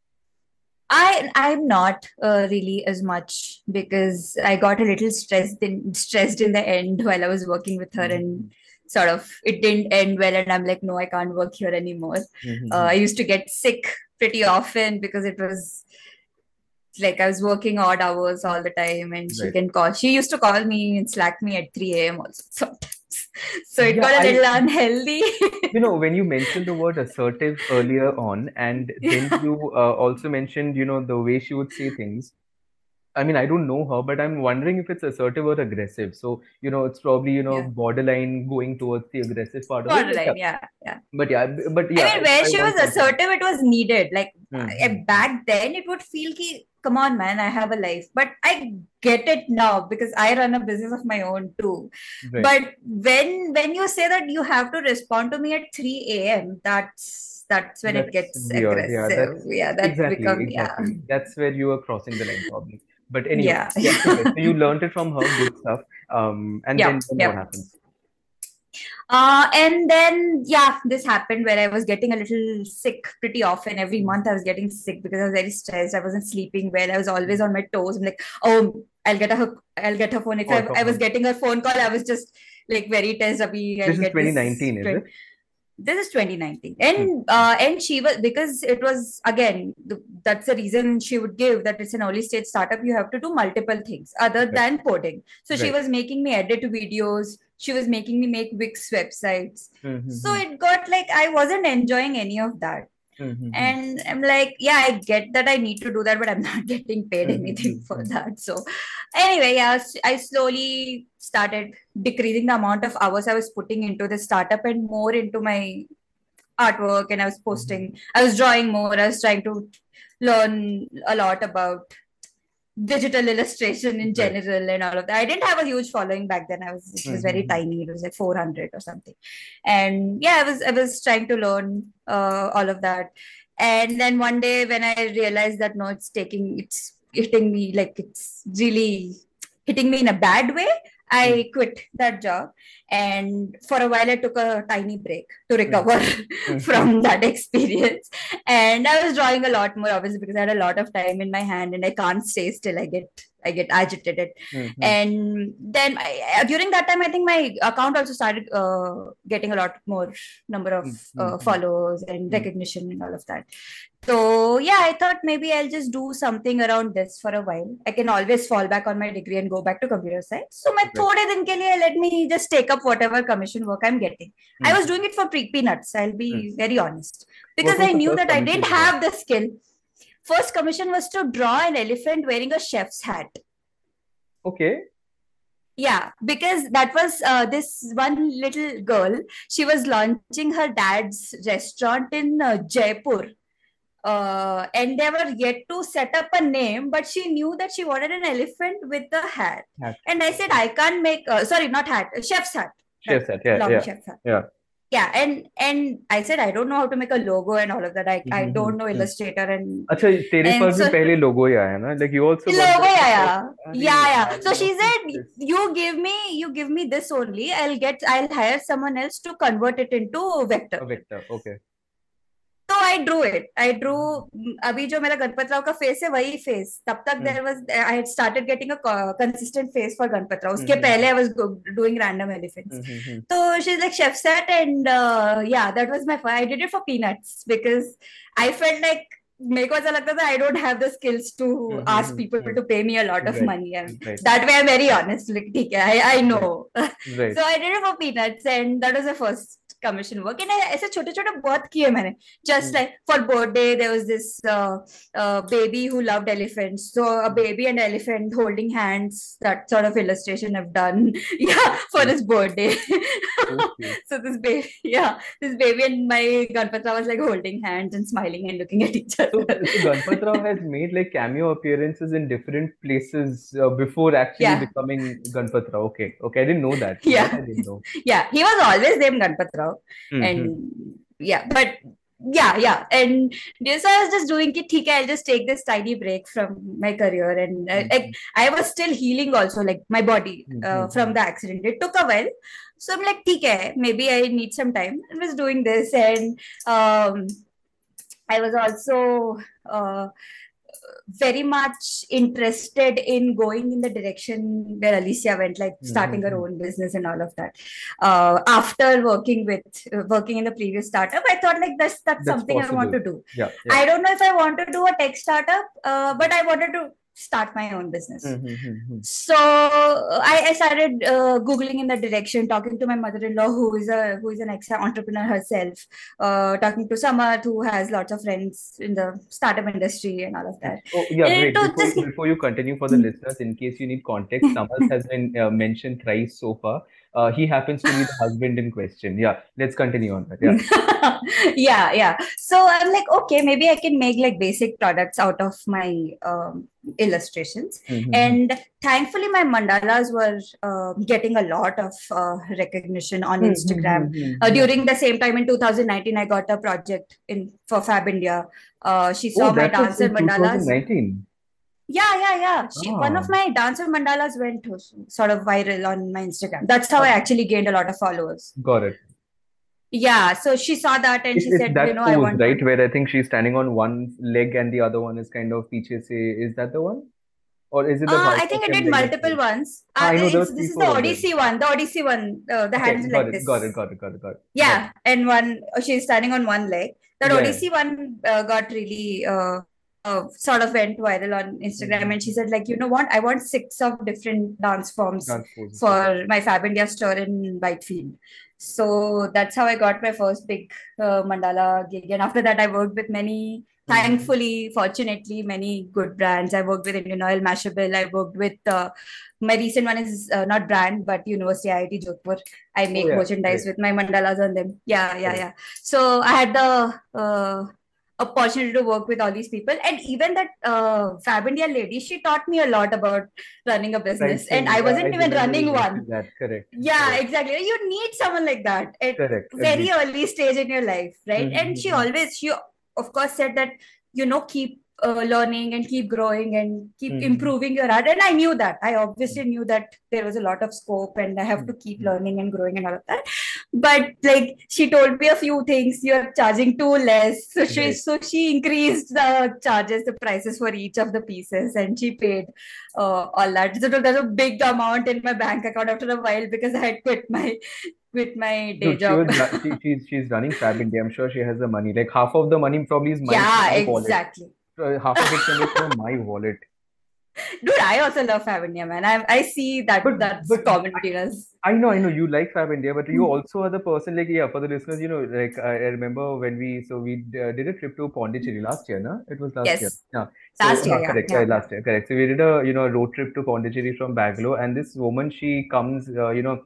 I I'm not uh, really as much because I got a little stressed in stressed in the end while I was working with her, and Mm-hmm. sort of it didn't end well, and I'm like, no, I can't work here anymore. Uh, Mm-hmm. I used to get sick pretty often because it was like I was working odd hours all the time, and she Right. can call. She used to call me and slack me at three a m also sometimes. So it Yeah, got a I little unhealthy. You know, when you mentioned the word assertive earlier on, and then Yeah, you uh, also mentioned, you know, the way she would say things. I mean, I don't know her, but I'm wondering if it's assertive or aggressive. So, you know, it's probably, you know, yeah. borderline going towards the aggressive part of it. But yeah, Borderline, yeah, yeah. but yeah, b- but I yeah, mean, where I she was want something. assertive, it was needed. Like uh, Mm-hmm. back then, it would feel ki, come on, man, I have a life. But I get it now because I run a business of my own too. Right. But when when you say that you have to respond to me at three a m, that's that's when it That's gets weird. Yeah, aggressive. that's Yeah, that's exactly, become yeah, exactly. That's where you are crossing the line, probably. But anyway, yeah, yeah, okay. So you learned it from her, good stuff. Um, and yeah, then, then what yeah. happens? Uh, and then, yeah, this happened where I was getting a little sick pretty often. Every month I was getting sick because I was very stressed. I wasn't sleeping well. I was always on my toes. I'm like, oh, I'll get a, I'll get her phone. If Call I, I from was her. getting her phone call, I was just like very tense. Abhi, This I'll is get this. twenty nineteen, is it? This is twenty nineteen, Hmm. and uh, and she was, because it was again the, that's the reason she would give, that it's an early stage startup, you have to do multiple things other Right. than coding. So she Right. was making me edit videos, she was making me make Wix websites. So Mm-hmm. it got like I wasn't enjoying any of that, Mm-hmm. and I'm like, yeah, I get that I need to do that, but I'm not getting paid anything for Mm-hmm. that. So anyway, yeah, I slowly started decreasing the amount of hours I was putting into the startup and more into my artwork, and I was Mm-hmm. posting, I was drawing more, I was trying to learn a lot about digital illustration in Right. general and all of that. I didn't have a huge following back then. I was it was very Mm-hmm. tiny. It was like four hundred or something. And yeah, I was I was trying to learn uh, all of that. And then one day when I realized that no, it's taking, it's hitting me, like it's really hitting me in a bad way, Mm. I quit that job. And for a while, I took a tiny break to Mm. recover Mm. from that experience. And I was drawing a lot more, obviously, because I had a lot of time in my hand and I can't stay still. I get I get agitated. Mhm. And then I, during that time, I think my account also started uh, getting a lot more number of Mm. uh, Mm. followers and Mm. recognition and all of that. So yeah, I thought maybe I'll just do something around this for a while. I can always fall back on my degree and go back to computer science. So my Right. thode din ke liye, let me just take up whatever commission work I'm getting. I Mm. was doing it for pre- peanuts. I'll be Mm. very honest, What because was I the knew first that I commission didn't you got? have the skill. First commission was to draw an elephant wearing a chef's hat. Okay. Yeah, because that was uh, this one little girl. She was launching her dad's restaurant in uh, Jaipur. Uh, and they were yet to set up a name, but she knew that she wanted an elephant with a hat. Hat. And I said, I can't make, uh, sorry, not hat, chef's hat. Chef's That hat. Yeah. long Yeah. chef's hat. Yeah. Yeah, and and I said I don't know how to make a logo and all of that. I I Mhm. don't know Mhm. Illustrator and अच्छा तेरे and पास भी so पहले logo ही आया ना? Like you also got logo, the yeah, first. yeah, अरे yeah, yeah. यार, So now she who's said, this? you give me, you give me this only. I'll get, I'll hire someone else to convert it into vector. A vector. Okay. तो I drew it I drew अभी जो मेरा गणपत राव का face है वही face तब तक Hmm. There was I had started getting a consistent face for Ganpat Rao उसके Mhm. पहले I was doing random elephants Mhm. तो she is like chef set and yeah that was my I did it for peanuts because I felt like मेरे को ऐसा लगता था I don't have the skills to ask people to pay me a lot of Right. Money Right. That way I am very honest like ठीक है I I know Right. So I did it for peanuts and that was the first commission work and ऐसे छोटे छोटे बहुत किए मैंने just Hmm. like for birthday there was this uh, uh, baby who loved elephants, so a baby and elephant holding hands, that sort of illustration I've done yeah for Okay. his birthday Okay. so this baby yeah this baby and my Ganpatra was like holding hands and smiling and looking at each So, other so Ganpat Rao has made like cameo appearances in different places uh, before actually yeah becoming Ganpat Rao. Okay. Okay. I didn't know that. That yeah I didn't know. yeah he was always named Ganpatra Rao Mhm. and yeah but yeah yeah and so I was just doing it okay I'll just take this tiny break from my career and uh, like, I was still healing also like my body uh, from the accident. It took a while, so I'm like okay maybe I need some time. I was doing this and um, I was also uh, very much interested in going in the direction where Alicia went, like starting her own business and all of that. Uh, after working with uh, working in the previous startup, I thought like that's that's, That's something I want possible. to do. Yeah. Yeah. I don't know if I want to do a tech startup, uh, but I wanted to start my own business. Mm-hmm. So I, I started uh, googling in that direction, talking to my mother-in-law, who is a who is an ex-entrepreneur herself, uh, talking to Samarth, who has lots of friends in the startup industry and all of that. Oh, yeah, And great. to Before just before you continue, for the listeners, in case you need context, Samarth has been uh, mentioned thrice so far. Uh, he happens to be the husband in question. Yeah, let's continue on that. Yeah. yeah, yeah. So I'm like, okay, maybe I can make like basic products out of my um, illustrations. Mhm. And thankfully, my mandalas were uh, getting a lot of uh, recognition on Mhm, Instagram. mhm, Uh, mhm. during the same time in two thousand nineteen, I got a project in for Fab India. Uh, she saw Oh, my that was dancer in mandalas. twenty nineteen. Yeah, yeah, yeah. She, one of Ah, my dancer mandalas went to sort of viral on my Instagram. That's how I ah, actually gained a lot of followers. got it. Yeah, so she saw that and It's she it's said, you that know, I pose, want right? to. Where I think she's standing on one leg and the other one is kind of piche se. Is that the one? Or is it the Uh, I think I Bharatanatyam did leg as multiple well? ones. Ah, Uh, I know there it's was this three, is the four of them. Odyssey one. The Odyssey one. Uh, the Okay, hands got like it, got it, this. got it, got it, got it. Got Yeah, it. and one uh, she's standing on one leg. That Yeah, yeah. Odyssey one uh, got really uh, uh, sort of went viral on Instagram, and she Mhm. said like, you know what? I want six of different dance forms Dance poses. Okay. for my Fab India store in Whitefield. So that's how I got my first big uh, mandala gig, and after that, I worked with many. Mhm. Thankfully, fortunately, many good brands. I worked with Indian Oil, Mashable. I worked with uh, my recent one is uh, not brand but University I I T Jodhpur. I Oh make yeah, merchandise right, with my mandalas on them. Yeah, yeah, right. yeah. So I had the uh, opportunity to work with all these people, and even that uh, Fab India lady, she taught me a lot about running a business, and Pricing. I Yeah, I wasn't even remember you running one. mentioned that. Correct, Yeah, correct, exactly. You need someone like that at correct. very Agreed. early stage in your life, right? And she Mm-hmm. always she of course said that, you know, keep uh, learning and keep growing and keep Mm-hmm. improving your art. And I knew that. I obviously knew that there was a lot of scope and I have to keep learning and growing and all of that. But like she told me a few things, you're charging too less. So she Right. so she increased the charges, the prices for each of the pieces, and she paid uh, all that. So there's a big amount in my bank account after a while because I had quit my quit my day Dude, she job. was ru- she, she's she's running Fab India. I'm sure she has the money. Like half of the money probably is mine from Yeah, my wallet. exactly. Uh, half of it coming from my wallet. Dude, I also love Fab India, man. I I see that But that's but common between us. I know, I know you like Fab India, but you also are the person like yeah. For the listeners, you know, like I, I remember when we so we uh, did a trip to Pondicherry last year, no? It was last year. Yes. Yeah. So Last year, uh, yeah, correct, uh, yeah. last year, correct. So we did a you know road trip to Pondicherry from Bangalore, and this woman she comes uh, you know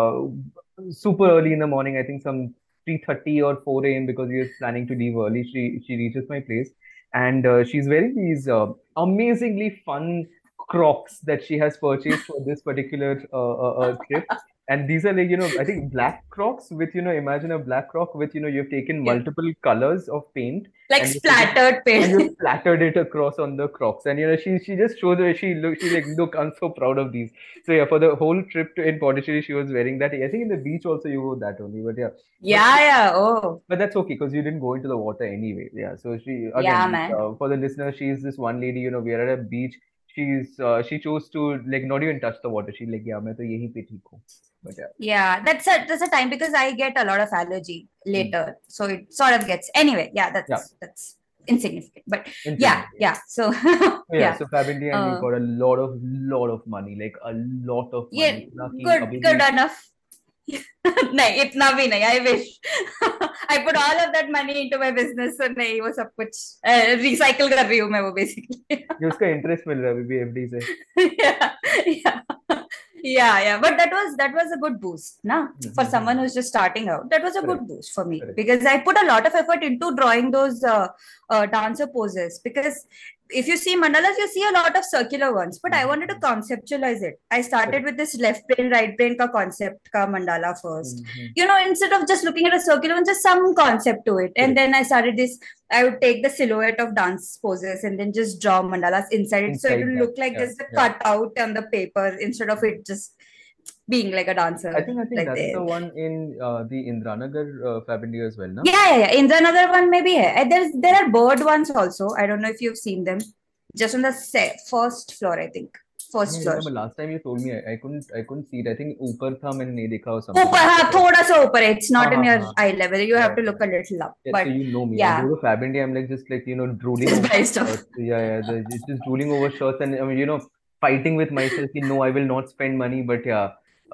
uh, super early in the morning. I think some three thirty or four a m because we were planning to leave early. She she reaches my place, and uh, she's wearing these uh, amazingly fun Crocs that she has purchased for this particular uh, uh, uh, trip. And these are like, you know, I think black Crocs with, you know, imagine a black Croc with, you know, you've taken Yeah. multiple colors of paint Like and you've taken splattered and you paint. splattered it across on the Crocs. And you know, she she just showed her she look she's like, look, I'm so proud of these. So yeah, for the whole trip to in Pondicherry, she was wearing that. I think in the beach also you wore that only, but yeah. But Yeah, yeah. Oh, but that's okay because you didn't go into the water anyway. Yeah. So she yeah, again man. uh, for the listener, she's this one lady. You know, we are at a beach. She's uh, she chose to like not even touch the water. She like yeah, मैं तो यहीं पे ठीक हूँ. But yeah. Yeah, that's a that's a time because I get a lot of allergy Mm. later, so it sort of gets anyway. Yeah, Yeah. that's that's insignificant, but yeah, Insignificant. yeah. So So yeah, yeah, so Fab India and we uh, got a lot of lot of money, like a lot of yeah, money. इतना कि good, अभी good भी enough. नहीं इतना भी नहीं I wish I put all of that money into my business so नहीं वो सब कुछ recycle कर रही हूँ मैं वो basically ये उसका interest मिल रहा है अभी भी F D से. yeah yeah yeah yeah but that was that was a good boost na for someone Mm-hmm. who's just starting out. That was a good Correct. boost for me Correct. because I put a lot of effort into drawing those uh, uh, dancer poses because if you see mandalas you see a lot of circular ones but I wanted to Mm-hmm. conceptualize it. I started Correct. with this left brain right brain ka concept ka mandala first, Mm-hmm. you know, instead of just looking at a circular one, just some concept to it. And Correct. then I started this, I would take the silhouette of dance poses and then just draw mandalas inside it. So it Inside will that. look like Yeah. there's a Yeah. cutout on the paper instead of it just being like a I dancer think I think like that's there. the one in uh, the Indranagar uh, Fab India as well, no? Yeah, yeah, yeah. In another one, maybe. Hai. There's there are bird ones also. I don't know if you've seen them. Just on the se- first floor, I think. Yeah, First I floor. remember last time you told me I, I couldn't I couldn't see it. I think ऊपर था मैंने नहीं देखा or something ऊपर like हाँ that. Yeah. थोड़ा सा ऊपर है. It's हाँ not in हाँ your हाँ. eye level. You Yeah, have to yeah, look a little up. yeah. So But you know me. I yeah, go to Fab India. I'm like just like you know drooling just over buy stuff. shirts. Yeah, yeah. The, it's just drooling over shirts, and I mean you know fighting with myself. You know I will not spend money, but yeah,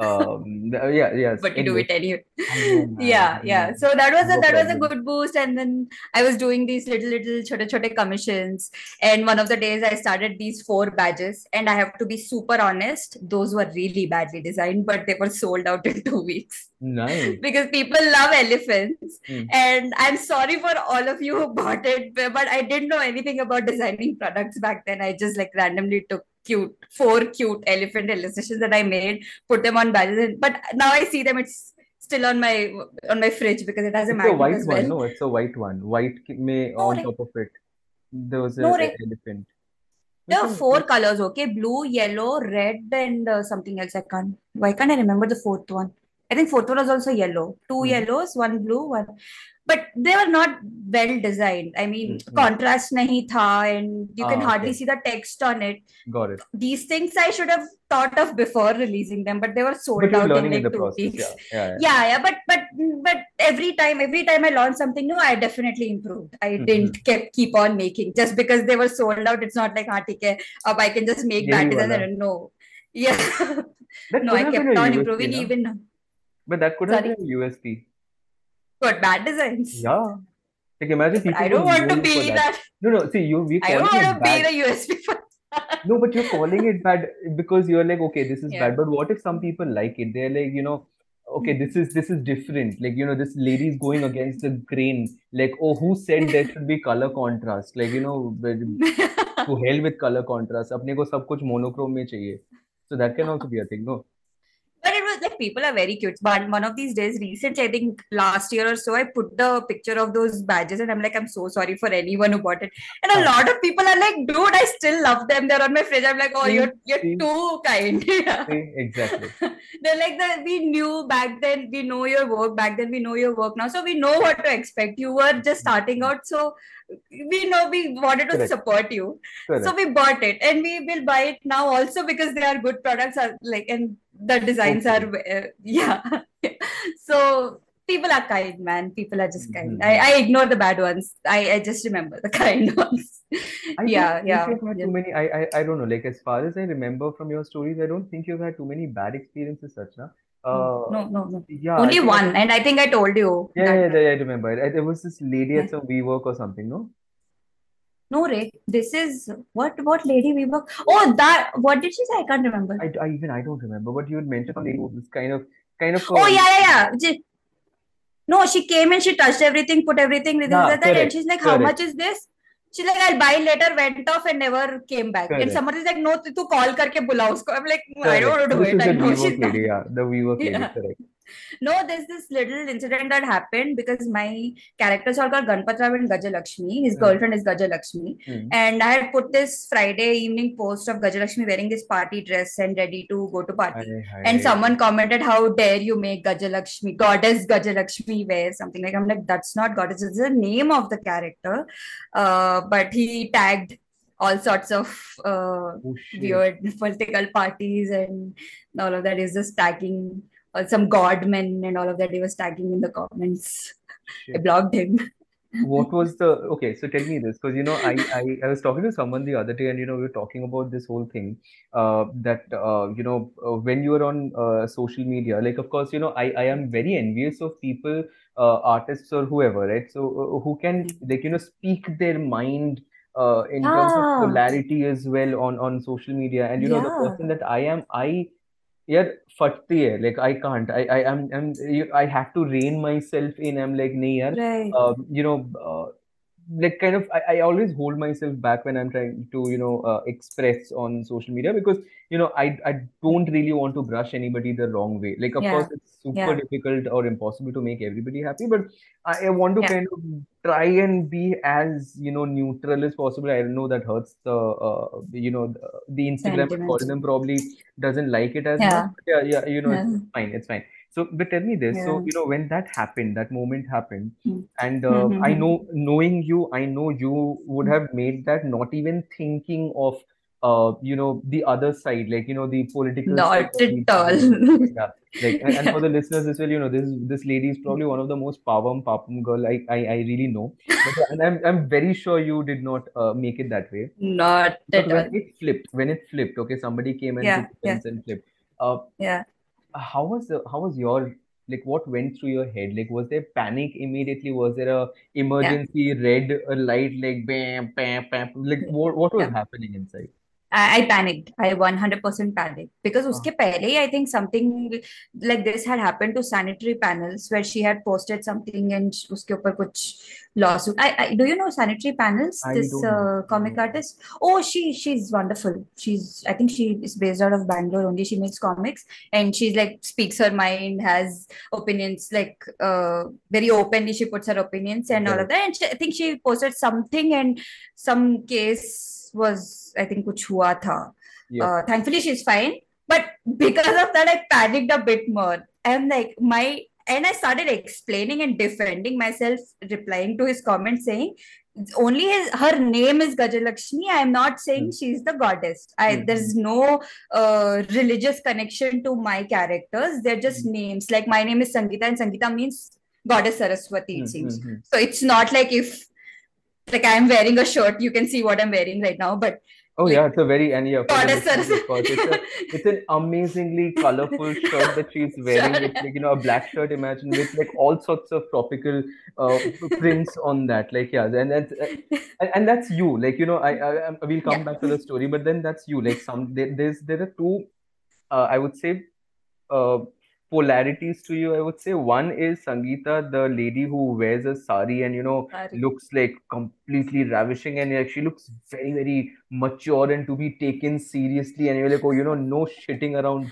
um, th- yeah, yes. But you do Anyway, it anyway. I know, man. Yeah, I yeah. know. So that was a No that was a problem. good boost. And then I was doing these little little chote chote commissions. And one of the days I started these four badges. And I have to be super honest, those were really badly designed, but they were sold out in two weeks. Nice. Because people love elephants. Hmm. And I'm sorry for all of you who bought it, but I didn't know anything about designing products back then. I just like randomly took cute four cute elephant illustrations that I made, put them on badges. But now I see them, it's still on my on my fridge because it has a It's a magnet white as one. well. No, it's a white one. White ki- may No, on Ray. top of it. There was a, No, a Ray. elephant. Which There are one? four colors, okay? Blue, yellow, red, and uh, something else. I can't. Why can't I remember the fourth one? I think fourth one was also yellow. Two Mm-hmm. yellows, one blue, one. But they were not well designed. I mean, Mm-hmm. contrast nahi tha, and you can Ah, hardly okay. see the text on it. Got it. These things I should have thought of before releasing them, but they were But sold you're out in learning in the like two process. Yeah, weeks. yeah, yeah. Yeah, yeah. But but but every time, every time I launched something new, I definitely improved. I Mm-hmm. didn't keep keep on making just because they were sold out. It's not like हाँ ठीक है, अब I can just make यही bad designs. वाला. And no, yeah, That no, could I have been kept a on U S P, improving na? even. But that could have been Sorry, a U S P. what bad designs? Yeah. Like imagine But people I would don't want know to you for be that. that. No, no. See, you we're I don't calling want it to be bad. the U S P for that. No, but you're calling it bad because you're like, okay, this is Yeah. bad. But what if some people like it? They're like, you know, okay, this is this is different. Like, you know, this lady's going against the grain. Like, oh, who said there should be color contrast? Like, you know, to hell with color contrast. अपने को सब कुछ monochrome में चाहिए. So that can also be a thing, no? But it was like people are very cute. But one of these days, recently, I think last year or so, I put the picture of those badges, and I'm like, I'm so sorry for anyone who bought it. And a Huh. lot of people are like, dude, I still love them. They're on my fridge. I'm like, oh, See, you're you're see, too kind. Yeah. see, exactly. They're like that we knew back then, we know your work back then, we know your work now. So we know what to expect. You were just starting out, so we know we wanted to Correct, support you. So correct. we bought it and we will buy it now also because they are good products are like and the designs are Hopefully. uh, yeah. So people are kind, man. People are just kind. I, Mm-hmm. I ignore the bad ones. I, I just remember the kind ones. I don't Yeah, think yeah. you've had Yeah. too many. I, I, I don't know. Like as far as I remember from your stories, I don't think you've had too many bad experiences, such na. No, Uh, no, no, no. yeah, I Only think I, one. And I think I told you yeah, that. yeah, yeah, I remember. I, there was this lady at Yeah. some WeWork or something, no? No, Ray. This is what what lady we were. Oh, that what did she say? I can't remember. I, I even I don't remember, but you had mentioned a lady who was kind of kind of Oh a yeah, yeah, yeah. She- no, she came and she touched everything, put everything, this, yeah, that, that, and correct, she's like, "How correct, much is this?" She's like, "I'll buy later." Went off and never came back. And correct, somebody is like, "No, tu tu call करके बुला उसको." I'm like, "I don't correct. want to do This it. is I the know WeWork she's not." lady, yeah, the WeWork lady, Yeah. correct. No, there's this little incident that happened because my character's all called Ganpat Rao and Gajalakshmi. His Hmm. girlfriend is Gajalakshmi. Hmm. And I had put this Friday evening post of Gajalakshmi wearing this party dress and ready to go to party. Hi, And hi. someone commented, "How dare you make Gajalakshmi, goddess Gajalakshmi wear something?" Like, I'm like, that's not goddess, it's the name of the character. Uh, but he tagged all sorts of uh, Oh shit, weird political parties and all of that. Is just tagging uh, some godmen and all of that. He was tagging in the comments. I shit. blocked him. What was the okay? So tell me this, because you know, I, I I was talking to someone the other day, and you know, we were talking about this whole thing. Uh, that uh, you know, uh, when you are on uh, social media, like of course, you know, I I am very envious of people, uh, artists or whoever, right? So uh, who can like you know speak their mind uh in terms of Yeah, polarity as well on on social media, and you know, the yeah, person that I am, I यार फटती है like I can't I I I'm I'm you- I have to rein myself in. I'm like नहीं यार right. um, you know uh, like kind of I, I always hold myself back when I'm trying to you know uh, express on social media because you know I I don't really want to brush anybody the wrong way. Like of course Yeah, it's super yeah, difficult or impossible to make everybody happy, but I, I want to yeah. kind of try and be as you know neutral as possible. I know that hurts the uh, you know the, the Instagram Sentiments. algorithm probably doesn't like it as much. Yeah, But yeah, yeah, you know yeah, it's fine, it's fine. So but tell me this. So yeah. you know when that happened, that moment happened, Hmm. and Hmm, uh, hmm, I hmm, know, knowing you, I know you would hmm. have made that not even thinking of, uh, you know, the other side, like, you know, the political side Not or at the, all. the yeah, like, and, and for Yeah. the listeners as well, you know, this this lady is probably one of the most pavam papam girl I, I I really know. But yeah, and I'm I'm very sure you did not uh, make it that way. Not But at when all. it flipped, when it flipped, okay, somebody came and took Yeah, yeah, offense and flipped. Uh, yeah, how was the how was your like what went through your head? Like was there panic immediately? Was there a yeah. emergency red uh, light like bam bam bam? Like what what was Yeah. happening inside? I, I panicked. I one hundred percent panicked because Uh, uske pehle he I think something like this had happened to sanitary panels where she had posted something and uske ऊपर कुछ lawsuit. I, I do you know sanitary panels? I This don't know. uh, I comic don't know. artist. Oh, she she's wonderful. She's I think she is based out of Bangalore only. She makes comics and she's like speaks her mind, has opinions like uh, very openly. She puts her opinions and all of Right. that. And she, I think she posted something and some case was I think kuch hua tha. Yep. Uh, thankfully she's fine, but because of that I panicked a bit more. I'm like my and I started explaining and defending myself, replying to his comments saying only his her name is Gajalakshmi. I am not saying Mm. she's the goddess. I Mm-hmm. there's no uh, religious connection to my characters. They're just names. Like my name is Sangeeta, and Sangeeta means goddess Saraswati. It seems Mm-hmm. so. It's not like if like I'm wearing a shirt, you can see what I'm wearing right now, but Oh yeah, like it's a very and yeah for the goddess listeners of course it's a Saraswati it's an amazingly colorful shirt that she's wearing. It's shirt. like you know a black shirt, imagine with like all sorts of tropical uh, prints on that. Like yeah, and that's uh, and, and that's you. Like you know I, I I- we'll come Yeah. back to the story, but then that's you. Like some there, there's there are two uh, I would say uh, polarities to you. I would say one is Sangeeta, the lady who wears a sari and you know Sorry. looks like completely ravishing, and like, she looks very very mature and to be taken seriously. And you're like, oh, you know, no shitting around her.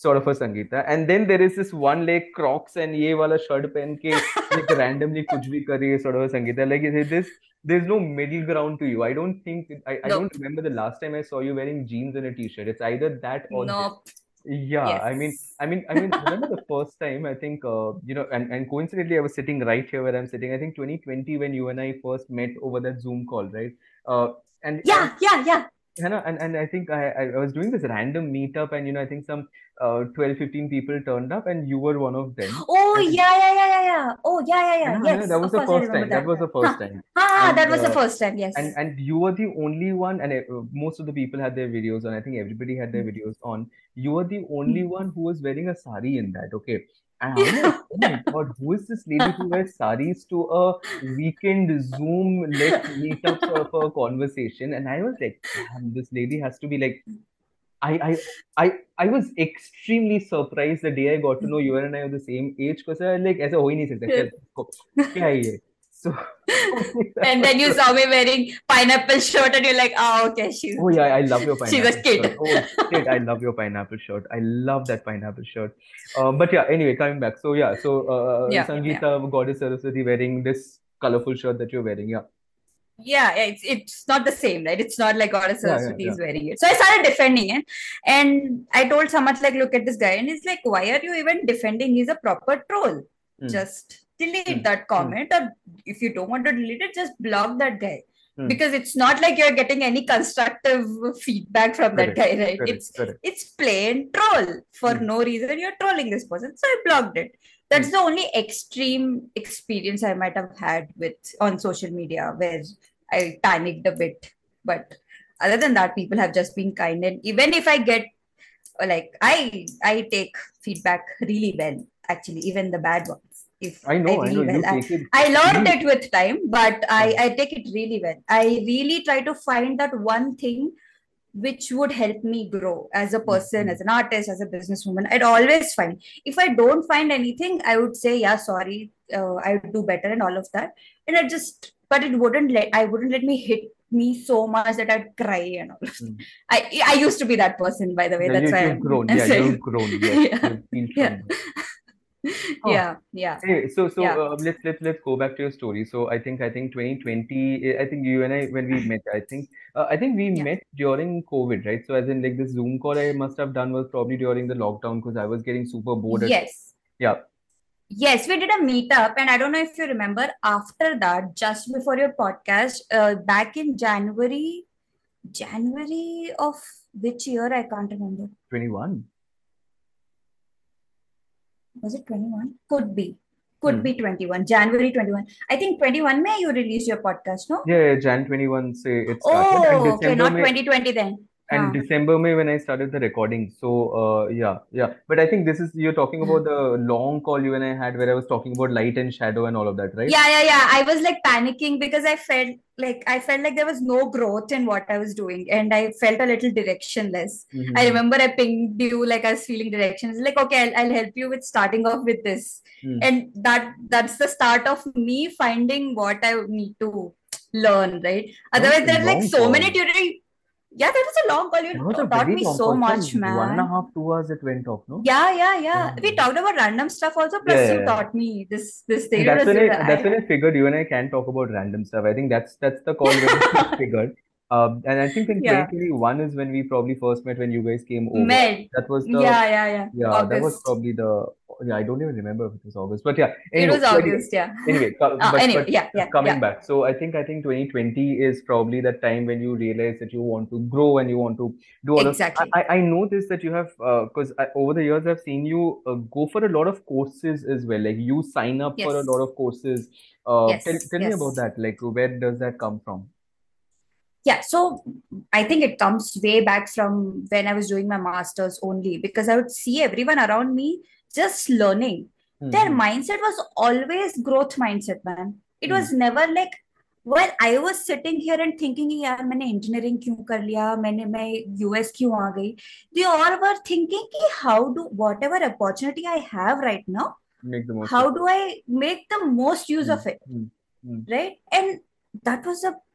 sort of a Sangeeta. And then there is this one like Crocs and ye wala shirt pen ke like randomly kuch bhi kar rahi hai sort of a Sangeeta. Like it- this, there's no middle ground to you. I don't think I, I don't Nope. remember the last time I saw you wearing jeans and a t-shirt. It's either that or this. Nope. Yeah, I mean, Yes. I mean, I mean, remember the first time I think, uh, you know, and, and coincidentally, I was sitting right here where I'm sitting. I think twenty twenty when you and I first met over that Zoom call, right? Uh, and and Yeah, yeah, yeah. you know, and, and I think I, I I was doing this random meetup, and you know, I think some uh, twelve, fifteen people turned up, and you were one of them. Oh, And yeah, yeah, yeah, yeah, yeah. Oh, yeah, yeah, you yeah. know, you know, Yes, that was of the course, I first remember time. That that. was the first Huh. time. Ah, And that was the uh, first time. and Yes. and you were the only one, and uh, most of the people had their videos on. I think everybody had their videos on. You were the only Hmm. one who was wearing a sari in that. Okay, and I'm like, Yeah. oh my God, who is this lady who wears saris to a weekend Zoom let meetup sort of a conversation? And I was like, damn, this lady has to be like. I, I I I was extremely surprised the day I got to know you and I are the same age because I like ऐसा हो ही नहीं सकता चल इसको क्या है ये so that And was then you the- saw me wearing pineapple shirt, and you're like, oh, okay, she's oh yeah, I love your she's a pineapple shirt. kid. Oh shit, I love your pineapple shirt. I love that pineapple shirt. Uh, but yeah, anyway, coming back. So yeah, so uh, Yeah, yeah. Sangeeta Goddess Saraswati wearing this colorful shirt that you're wearing. Yeah, Yeah, it's it's not the same, right? It's not like Goddess yeah, yeah, Saraswati yeah. is wearing it. So I started defending it. And I told Samath, like, look at this guy. And he's like, why are you even defending? He's a proper troll. Hmm. Just delete Hmm. that Hmm. comment. Or if you don't want to delete it, just block that guy. Hmm. Because it's not like you're getting any constructive feedback from that Correct, guy, right? correct, It's correct. it's plain troll. For Hmm. no reason, you're trolling this person. So I blocked it. Hmm. That's the only extreme experience I might have had with on social media where I panicked a bit. But other than that, people have just been kind. And even if I get like I I take feedback really well, actually, even the bad ones. If I I know, I know. really You well. I, take it. I learned You, it with time, but I, uh, I take it really well. I really try to find that one thing which would help me grow as a mm, person, mm, as an artist, as a businesswoman. I'd always find. If I don't find anything, I would say, yeah, sorry, uh, I would do better and all of that. And I just, but it wouldn't let, I wouldn't let me hit me so much that I'd cry and all of that. mm. I, I used to be that person, by the way. Yeah, That's you, why you've I'm, grown. I'm Yeah, you've saying, grown. Yes, yeah, you've healed yeah, from that. Huh. yeah, yeah, Anyway, so so yeah, uh, let's let's let's go back to your story. So I think I think twenty twenty. I think you and I when we met, I think uh, I think we yeah. met during COVID, right? So as in like this Zoom call I must have done was probably during the lockdown because I was getting super bored at home. Yes. Yeah. Yes, we did a meetup, and I don't know if you remember after that, just before your podcast, uh, back in January, January of which year? I can't remember. twenty-one. Was it twenty-one? Could be. Could Hmm. be twenty-one. January twenty-one. I think twenty-one May you released your podcast, no? Yeah, yeah, Jan twenty-one say it started and Oh, okay, December not May twenty twenty then. and Huh. December May when I started the recording. So uh yeah, yeah. But I think this is you're talking about the long call you and I had where I was talking about light and shadow and all of that, right? Yeah, yeah, yeah. I was like panicking because I felt like I felt like there was no growth in what I was doing, and I felt a little directionless. I Mm-hmm. remember I pinged you like I was feeling directions. Like, okay, I'll, I'll help you with starting off with this, Mm. and that that's the start of me finding what I need to learn. Right? That was Otherwise, a there are like long so call. many tutorial. Yeah, that was a long call. That You was a taught very me long so call. It's like much, one and a man. half, two hours it went off, no? Yeah, yeah, yeah. Yeah. We talked about random stuff also. Yeah, Plus, yeah, you yeah. taught me this this thing. And It that's was when I that's I. when I figured you and I can talk about random stuff. I think that's that's the call when we figured. Um, and I think in Yeah. twenty twenty-one is when we probably first met when you guys came over. Med. That was the Yeah, yeah, yeah. yeah, that was August. probably the yeah, I don't even remember if it was August. But yeah, It anyway, was so anyway, August, yeah. anyway, co- Uh, but anyway, but yeah, yeah, coming yeah. back. So I think I think twenty twenty is probably the time when you realize that you want to grow and you want to do all of I Exactly. I I know this that you have because I over the years I've seen you uh, go for a lot of courses as well. Like you sign up for a lot Yes. of courses. Uh, tell Yes. tell me about Yes. that. Like where does that come from? Yeah. So I think it comes way back from when I was doing my master's only because I would see everyone around me just learning. Their Mm-hmm. mindset was always growth mindset, man. It Mm-hmm. was never like, well, I was sitting here and thinking, यार मैंने engineering क्यों कर लिया मैंने मैं U S क्यों आ गई they all were thinking कि how do whatever opportunity I have right now Make the most of how it. do I make the most use of it Mm-hmm. right and that was a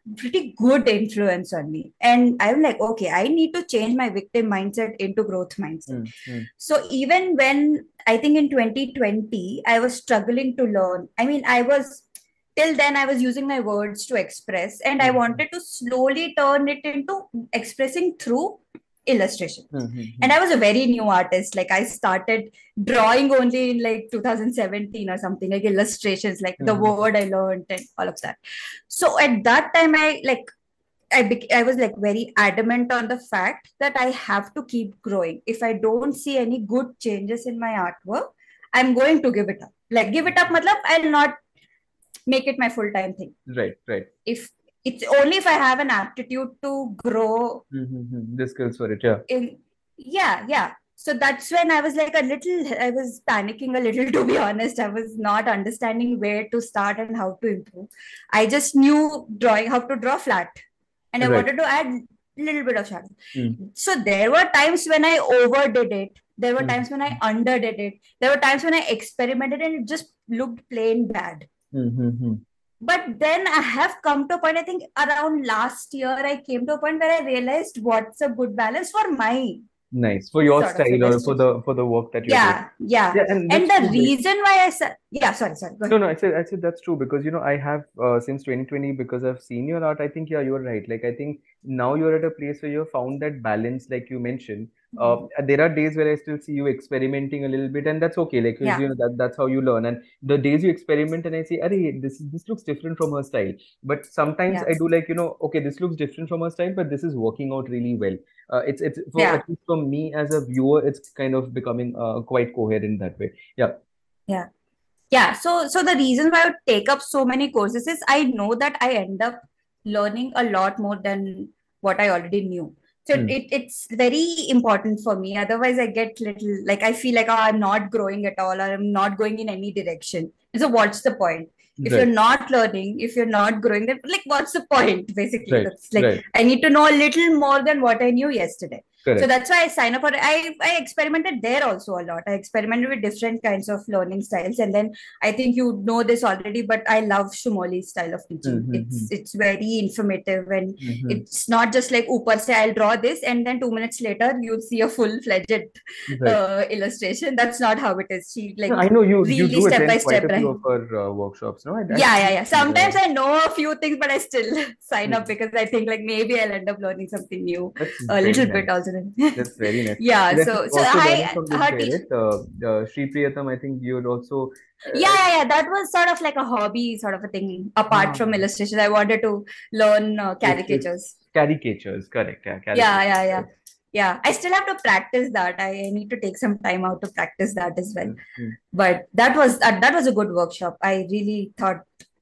pretty good influence on me. And I'm like, okay, I need to change my victim mindset into growth mindset. Hmm. Hmm. So even when I think in twenty twenty, I was struggling to learn. I mean, I was till then I was using my words to express, and I Hmm. wanted to slowly turn it into expressing through illustration. Hmm. Hmm. And Hmm. I was a very new artist. Like I started drawing only in like two thousand seventeen or something, like illustrations, like Hmm. the Hmm. word I learned and all of that. So at that time, I like I bec- I was like very adamant on the fact that I have to keep growing. If I don't see any good changes in my artwork, I'm going to give it up. Like give it up, matlab, I'll not make it my full time thing. Right, right. If it's only if I have an aptitude to grow Hmm. Hmm. Hmm. The skills for it, yeah. in, yeah, yeah. So that's when I was like a little, I was panicking a little, to be honest. I was not understanding where to start and how to improve. I just knew drawing, how to draw flat, and I Right. wanted to add a little bit of shadow. Hmm. So there were times when I overdid it. There were Hmm. times when I underdid it. There were times when I experimented and it just looked plain bad. Hmm. Hmm. Hmm. But then I have come to a point, I think around last year, I came to a point where I realized what's a good balance for my Nice. For your sort of style or for illustration. the for the work that you're doing. Yeah, yeah. Yeah, and And that's the true. Like, reason why I said, yeah, sorry, sorry, go no, ahead. no, I said, I said that's true because you know I have uh, since twenty twenty because I've seen your art. I think yeah, you're right. Like I think now you're at a place where you've found that balance, like you mentioned. Uh, Mhm. there are days where I still see you experimenting a little bit, and that's okay. Like 'cause, Yeah, you know that that's how you learn. And the days you experiment, and I say, "Arey, this this looks different from her style." But sometimes yeah, I do like you know, okay, this looks different from her style, but this is working out really well. Uh, it's it's for yeah, at least for me as a viewer, it's kind of becoming uh, quite coherent that way. Yeah. yeah. Yeah, so so the reason why I would take up so many courses is I know that I end up learning a lot more than what I already knew. So Hmm. it, it's very important for me. Otherwise, I get little like I feel like, oh, I'm not growing at all, or I'm not going in any direction. And so what's the point? If you're Right. not learning, if you're not growing, then like what's the point? Basically, Right. that's like Right. I need to know a little more than what I knew yesterday. So Correct. that's why I sign up for it. I I experimented there also a lot. I experimented with different kinds of learning styles, and then I think you know this already, but I love Shumoli's style of teaching. Mm-hmm. It's it's very informative, and Mm-hmm. it's not just like upar se I'll draw this and then two minutes later you'll see a full fledged Right. uh, illustration. That's not how it is. She No, like I know you you really do step by attend quite step, a few right? of our uh, workshops, no? I, I Yeah, yeah, see. yeah. Uh, Sometimes I know a few things, but I still sign up mm, because I think like maybe I'll end up learning something new that's a very little bit nice. also. That's very nice. Yeah. But I think So so also learning I from this her guy, teach. right? Uh, uh, Sri Priyatam, I think you're also. Yeah, Uh, yeah, yeah. That was sort of like a hobby, sort of a thing. Apart from ah, illustration, I wanted to learn uh, it's it's caricatures. caricatures, correct? Yeah, Yeah, caricatures, yeah, yeah, correct. yeah. I still have to practice that. I need to take some time out to practice that as well. Mm-hmm. But that was that, that was a good workshop. I really thought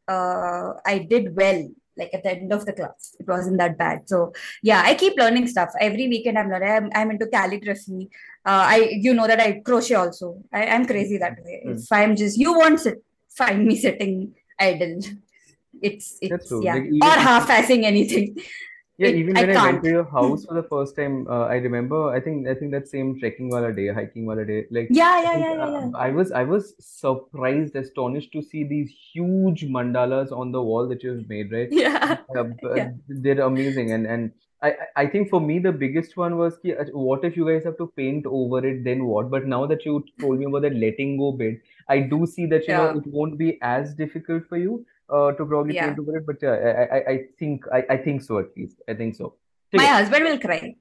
uh, I did well. Like at the end of the class, it wasn't that bad. So yeah, I keep learning stuff every weekend. I'm learning. I'm, I'm into calligraphy. Uh, I you know that I crochet also. I, I'm crazy that way. Mm-hmm. If I'm just you won't sit, find me sitting idle. It's That's it's true. yeah, Like or even even half-assing anything. yeah, It even I when I went can't. to your house for the first time, uh, I remember. I think I think that same trekking wala day, hiking wala day. Like Yeah, I yeah, think yeah, yeah, uh, yeah. I was I was surprised, astonished to see these huge mandalas on the wall that you've made. Right, Yeah, uh, b- yeah, they're amazing. And and I I I think for me the biggest one was ki, uh, what if you guys have to paint over it? Then what? But now that you told me about that letting go bit, I do see that you know yeah, it won't be as difficult for you uh, to probably paint yeah. over it. But yeah, I, I, I think I, I think so at least. I think so. My Okay. husband will cry.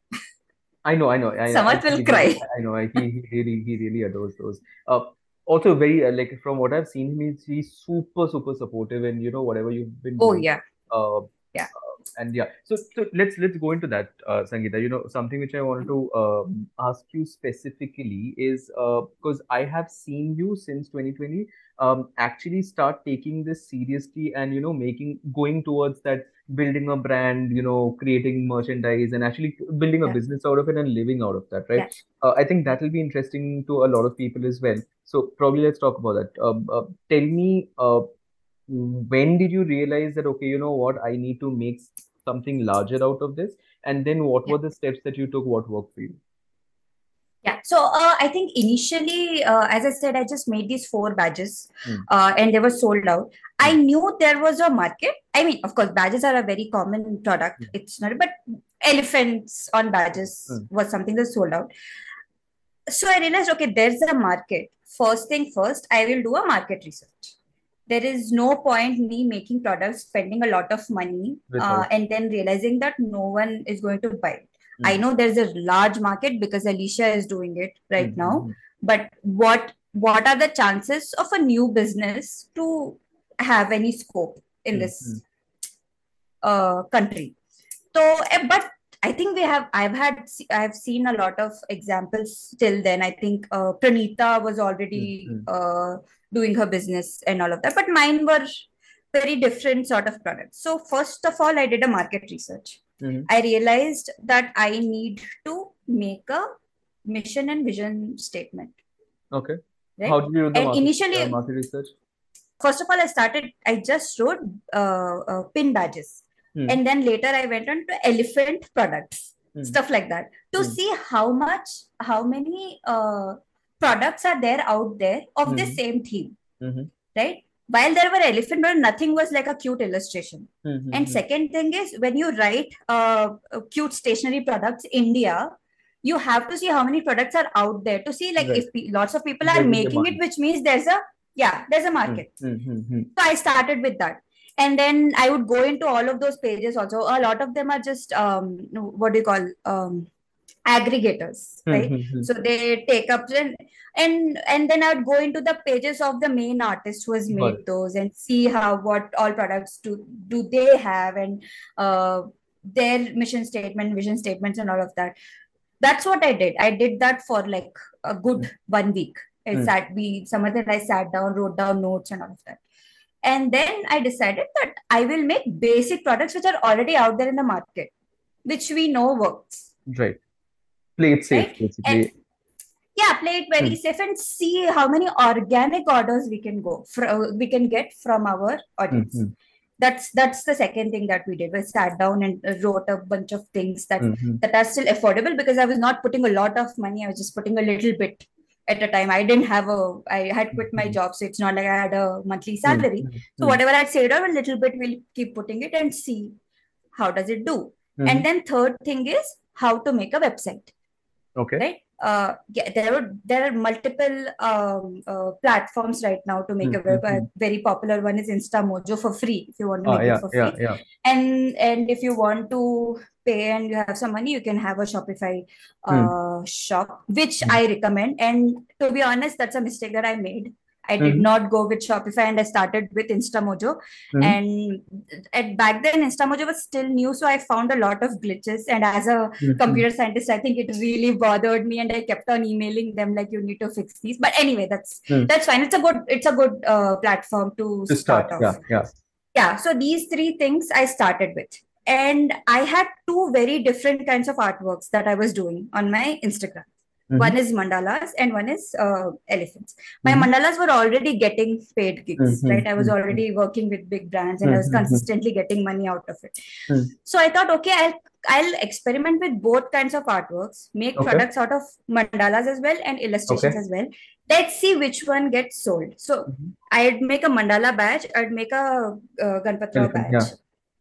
I know, I know, I, I Samarth will believe it. cry. I know, I, he, he really, he really adores those. Uh, also very uh, like from what I've seen him, he's, he's super, super supportive, and you know whatever you've been Oh doing. yeah, Uh, yeah, uh, and yeah, so so let's let's go into that, uh, Sangeeta. You know, something which I wanted to um, ask you specifically is uh, because I have seen you since twenty twenty um, actually start taking this seriously, and you know making going towards that building a brand, you know, creating merchandise and actually building a yeah, business out of it and living out of that, right? yeah, Uh, I think that will be interesting to a lot of people as well. So probably let's talk about that. Um, uh, tell me, uh, when did you realize that, okay, you know what, I need to make something larger out of this? And then what yeah. were the steps that you took? What worked for you? So uh, I think initially, uh, as I said, I just made these four badges Mm. uh, and they were sold out. I Mm. knew there was a market. I mean, of course, badges are a very common product. Mm. It's not, but elephants on badges Mm. was something that sold out. So I realized, okay, there's a market. First thing first, I will do a market research. There is no point me making products, spending a lot of money, uh, Without. and then realizing that no one is going to buy it. I Mm. know there's a large market because Alicia is doing it right now, Mm. but what what are the chances of a new business to have any scope in Mm. Mm. this uh, country? So, eh, but I think we have, I've had, I've seen a lot of examples till then. I think uh, Pranita was Mm. already Mm. uh, doing her business and all of that, but mine were very different sort of products. So, first of all, I did a market research. Mhm. I realized that I need to make a mission and vision statement, Okay. How right? did you do the And market uh, initially, market research? first of all, I started, I just wrote uh, uh, pin badges. Hmm. And then later I went on to elephant products, Hmm. stuff like that, to Hmm. see how much, how many uh, products are there out there of the Hmm. same theme, Mhm. right? While there were elephant, but nothing was like a cute illustration. Mhm. And Mhm. second thing is, when you write uh, uh, cute stationery products, India, you have to see how many products are out there to see like Right. if pe- lots of people are There's a making it, demand. which means there's a, yeah, there's a Hmm. market. Hmm. Hmm. Hmm. So I started with that. And then I would go into all of those pages also. A lot of them are just, um, what do you call, um, aggregators, Hmm. right? Hmm. Hmm. So they take up, and, and, and then I would go into the pages of the main artist who has Got made it. those and see how, what all products do, do they have, and uh, their mission statement, vision statements, and all of that. That's what I did. I did that for like a Hmm. good one week. I Hmm. sat, we, some of that I sat down, wrote down notes and all of that. And then I decided that I will make basic products which are already out there in the market, which we know works, Right. Play it safe, right? And basically. yeah, play it Hmm. very safe and see how many organic orders we can go for, we can get from our Hmm. audience. Hmm. That's that's the second thing that we did. We sat down and wrote a bunch of things that Hmm. Hmm. that are still affordable, because I was not putting a lot of money. I was just putting a little bit at a time. I didn't have a, I had quit my Hmm. job, so it's not like I had a monthly Hmm. salary. Hmm. So Hmm. whatever I'd saved out, a little bit, we'll keep putting it and see how does it do. Hmm. And then third thing is how to make a website, Okay. right? Uh, yeah, there are there are multiple um, uh, platforms right now to make Hmm. a Hmm. web. A Hmm. very popular one is InstaMojo for free if you want to Ah, make it yeah, for yeah, free, yeah. and and if you want to pay and you have some money, you can have a Shopify Hmm. uh, shop, which Hmm. I recommend. And to be honest, that's a mistake that I made. I did Hmm. not go with Shopify and I started with InstaMojo. Hmm. And at back then, InstaMojo was still new, so I found a lot of glitches. And as a Hmm. Hmm. computer scientist, I think it really bothered me, and I kept on emailing them like, you need to fix these. But anyway, that's Hmm. that's fine. It's a good it's a good uh, platform to To start, start off. yeah, yeah. Yeah, so these three things I started with. And I had two very different kinds of artworks that I was doing on my Instagram. Mm-hmm. One is mandalas and one is uh, elephants. My Mm-hmm. mandalas were already getting paid gigs, Mm-hmm. right? I was already working with big brands and I was Mm-hmm. consistently getting money out of it. Hmm. So I thought, okay, I'll I'll experiment with both kinds of artworks, make Okay. products out of mandalas as well and illustrations Okay. as well. Let's see which one gets sold. So Mm-hmm. I'd make a mandala badge, I'd make a uh, Ganpatrao Elephant, yeah. badge,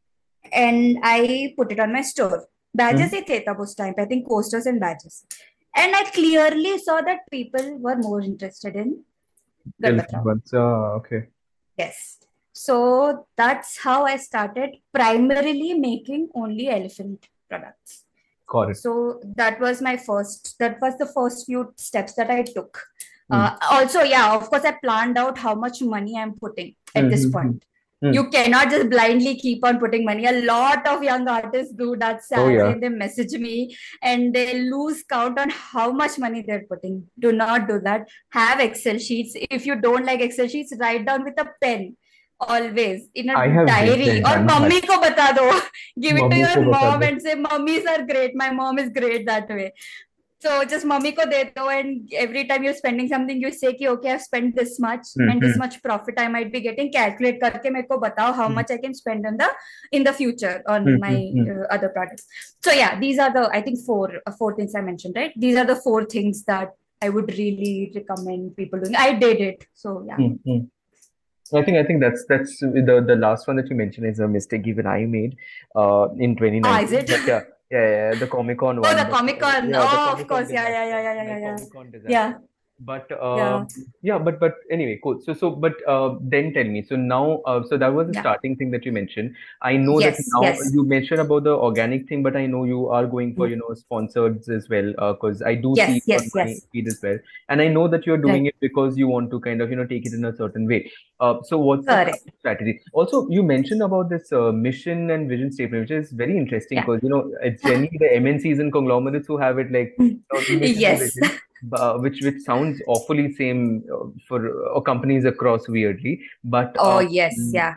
and I put it on my store. Badges Mm-hmm. ही थे तब उस time पे, I think posters and badges. And I clearly saw that people were more interested in Elephant Ganpatrao. ones. Ah, okay. Yes. So that's how I started primarily making only elephant products. Got it. So that was my first, that was the first few steps that I took. Mm. Uh, also, yeah, of course, I planned out how much money I'm putting at this Mm-hmm. point. Mm. You cannot just blindly keep on putting money. A lot of young artists do that, Oh, sadly, yeah. and they message me and they lose count on how much money they're putting. Do not do that. Have Excel sheets. If you don't like Excel sheets, write down with a pen always in a I have diary, did or done mummy that. ko bata do. Give it to Mummy your ko bata mom do. and say, mummies are great. My mom is great that way. So just mummy ko de do, and every time you're spending something, you say कि okay, I've spent this much and this Mm-hmm. much profit I might be getting. Calculate करके मेरे को बताओ how much I can spend in the in the future on my Mm-hmm. uh, other products. So yeah, these are the I think four uh, four things I mentioned, right? These are the four things that I would really recommend people doing. I did it, so yeah. Mm-hmm. I think I think that's that's the the last one that you mentioned is a mistake even I made uh in Ah, is twenty nineteen. it? But yeah, yeah, yeah, the Comic Con Oh, one. the But Comic uh, Con. yeah, the Oh, of Comic Con course. Yeah, yeah, yeah, disaster. yeah, yeah, The yeah, yeah. Comic Con Yeah, disaster. But yeah. uh, yeah, but but anyway, cool. So so but uh, then tell me. So now, uh, so that was the Yeah. starting thing that you mentioned. I know that Yes, now yes. you mentioned about the organic thing, but I know you are going for Mm. you know sponsored as well. Uh, because I do see Yes, it on yes, my yes. feed as well, and I know that you're doing Right. it because you want to kind of you know take it in a certain way. Uh, so what's the Correct. current strategy? Also, you mentioned about this uh, mission and vision statement, which is very interesting Yeah. because you know it's generally the M N Cs and conglomerates who have it like uh, mission and Yes. vision, uh, which which sounds awfully same uh, for uh, companies across weirdly. But Oh, um, yes. Yeah.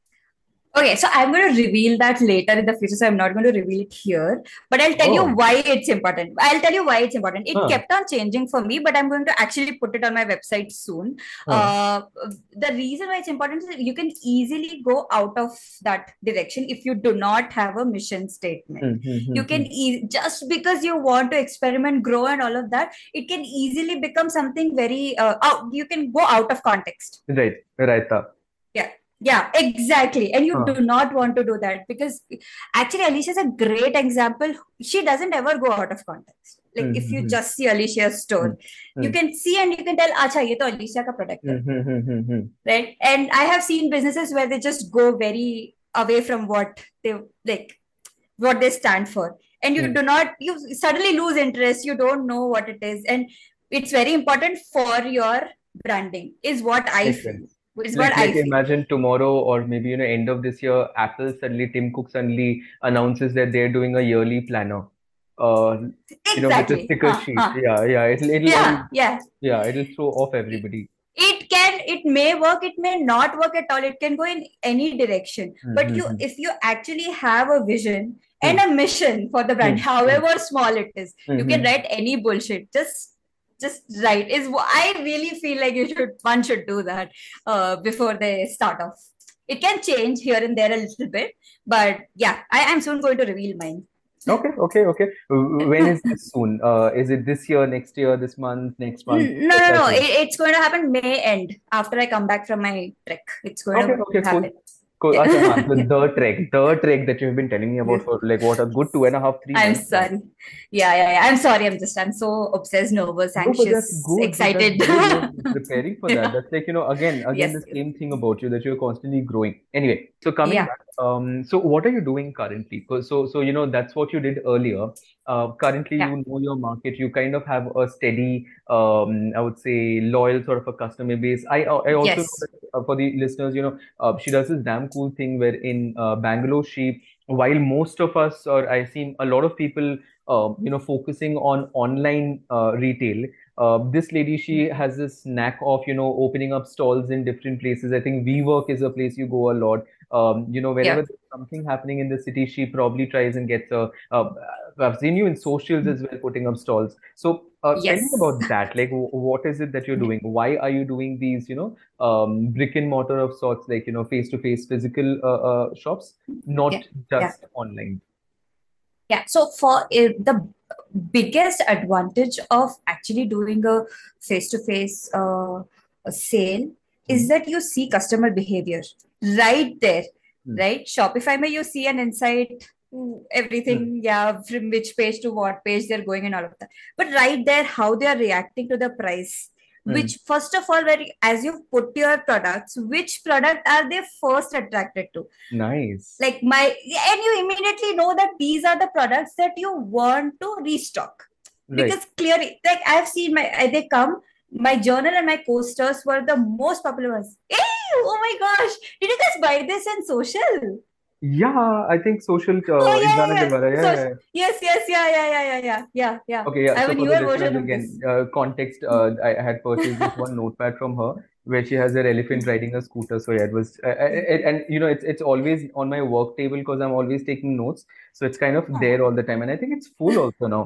Okay, so I'm going to reveal that later in the future. So I'm not going to reveal it here, but I'll tell you oh, why it's important. I'll tell you why it's important. It huh, kept on changing for me, but I'm going to actually put it on my website soon. huh, Uh, the reason why it's important is that you can easily go out of that direction if you do not have a mission statement. hmm, hmm, hmm, You can hmm. e- just because you want to experiment, grow, and all of that, it can easily become something very uh, out. You can go out of context. Right, right, uh, Yeah, yeah, exactly. And you huh, do not want to do that because actually Alicia is a great example. She doesn't ever go out of context. Like hmm, if hmm, you hmm, just see Alicia's hmm, store, you hmm, can see and you can tell, acha, ye to Alicia ka product hmm, hai, hmm, hmm, hmm, hmm. right? And I have seen businesses where they just go very away from what they like, what they stand for, and you Hmm. do not, you suddenly lose interest. You don't know what it is, and it's very important for your branding. Is what I Makes feel. sense. Is what Like, I like feel. imagine tomorrow or maybe you know end of this year, Apple suddenly, Tim Cook suddenly announces that they're doing a yearly planner. Uh, you know, with a Exactly. sticker Huh, sheet. huh. Yeah, yeah. It'll, it'll, it'll, Yeah, yeah. yeah, it'll throw off everybody. It can, it may work, it may not work at all. It can go in any direction. But you, Mm-hmm. if you actually have a vision and Hmm. a mission for the brand, Hmm. Hmm. however small it is, you can Hmm. write any bullshit. Just just write is wh- I really feel like you should one should do that uh, before they start off. It can change here and there a little bit, but yeah, I am soon going to reveal mine. Okay, okay, okay. W- When is this soon? Uh, is it this year, next year, this month, next month? No, What's no, that no. It, soon? it's going to happen May end after I come back from my trek. It's going Okay, to okay, cool. happen. Cool. Acha, haan, Yeah. the, the trek, the trek that you've been telling me about Yes. for like what a good two and a half, three I'm months now. sorry. Yeah, yeah, yeah. I'm sorry. I'm just, I'm so obsessed, nervous, No, but that's anxious, good. But that's excited. good. You're preparing for that. Yeah. That's like, you know, again, again, Yes. the Yes. same thing about you that you're constantly growing. Anyway, so coming Yeah. back, um, so what are you doing currently? 'Cause So, so, you know, that's what you did earlier. Uh, currently, Yeah. you know your market. You kind of have a steady, um, I would say, loyal sort of a customer base. I, I also know Yes. that uh, for the listeners, you know, uh, she does this damn cool thing where in uh, Bangalore, she, while most of us, or I seen a lot of people, uh, you know, focusing on online uh, retail, uh, this lady, she has this knack of, you know, opening up stalls in different places. I think WeWork is a place you go a lot. Um, you know, whenever Yeah. there's something happening in the city, she probably tries and gets a. Uh, I've seen you in socials as well, putting up stalls. So, uh, tell me Yes. about that. Like, w- what is it that you're doing? Why are you doing these, you know, um, brick and mortar of sorts, like, you know, face-to-face physical uh, uh, shops, Yeah. not Yeah. just online? Yeah. So for uh, the biggest advantage of actually doing a face-to-face uh, a sale is Hmm. that you see customer behavior right there, Hmm. right? Shopify may you see an insight, mm, Hmm. everything, yeah, from which page to what page they're going and all of that. But right there, how they are reacting to the price, Hmm. which first of all, where as you put your products, which product are they first attracted to? Nice. Like my, and you immediately know that these are the products that you want to restock, Right. because clearly, like I've seen my, they come, my journal and my coasters were the most popular ones. Hey, oh my gosh, did you guys buy this in social? Yeah, I think social Oh uh, yeah, Inzana yeah, yeah. Dilwara. Yeah, So yeah, yeah. yes, yes, yeah, yeah, yeah, yeah, yeah, yeah, yeah. Okay, yeah. I have So a for the newer listeners version of again, this. uh, context. Uh, I, I had purchased this one notepad from her where she has her elephant riding a scooter. So yeah, it was, uh, uh, it, and you know, it's it's always on my work table because I'm always taking notes. So it's kind of there all the time, and I think it's full also now.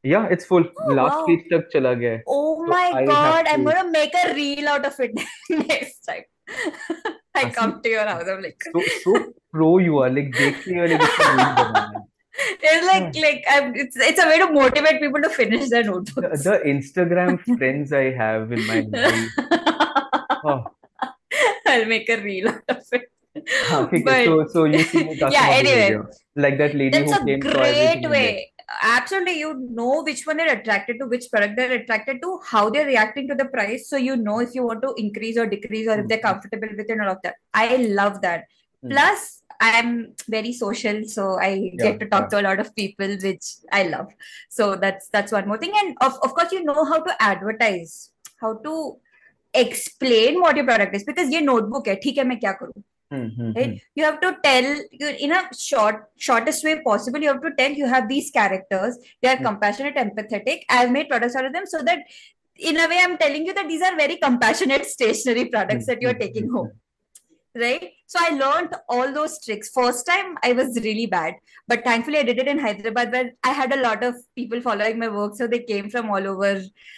Yeah, it's full. Oh Last wow. week tak chala gaya hai. Oh So my I have God. I'm to. gonna make a reel out of it next time. I Asi, come to your house. I'm like so so pro you are. Like देख के you're like इसको reel बनाना है. it's like Yeah. like I'm, it's it's a way to motivate people to finish their The notebooks. the Instagram friends I have in my life. Oh, I'll make a reel out of it. हाँ ठीक है. But So so you see the yeah, customer behavior, anyway, like that lady that's who a came, saw great everything and left. way. Absolutely, you know which one they're attracted to, which product they're attracted to, how they're reacting to the price. So you know if you want to increase or decrease or if they're Mm-hmm. comfortable with it and all of that. I love that. Mm. Plus, I'm very social, so I Yeah, get to yeah. talk to a lot of people, which I love. So that's that's one more thing. And of, of course, you know how to advertise, how to explain what your product is because ये notebook है ठीक है मैं क्या करूँ right Mm-hmm. you have to tell you in a short shortest way possible you have to tell you have these characters they are compassionate empathetic I've made products out of them so that in a way I'm telling you that these are very compassionate stationery products that you're taking Mm-hmm. home right so I learned all those tricks first time I was really bad but thankfully I did it in Hyderabad where I had a lot of people following my work so they came from all over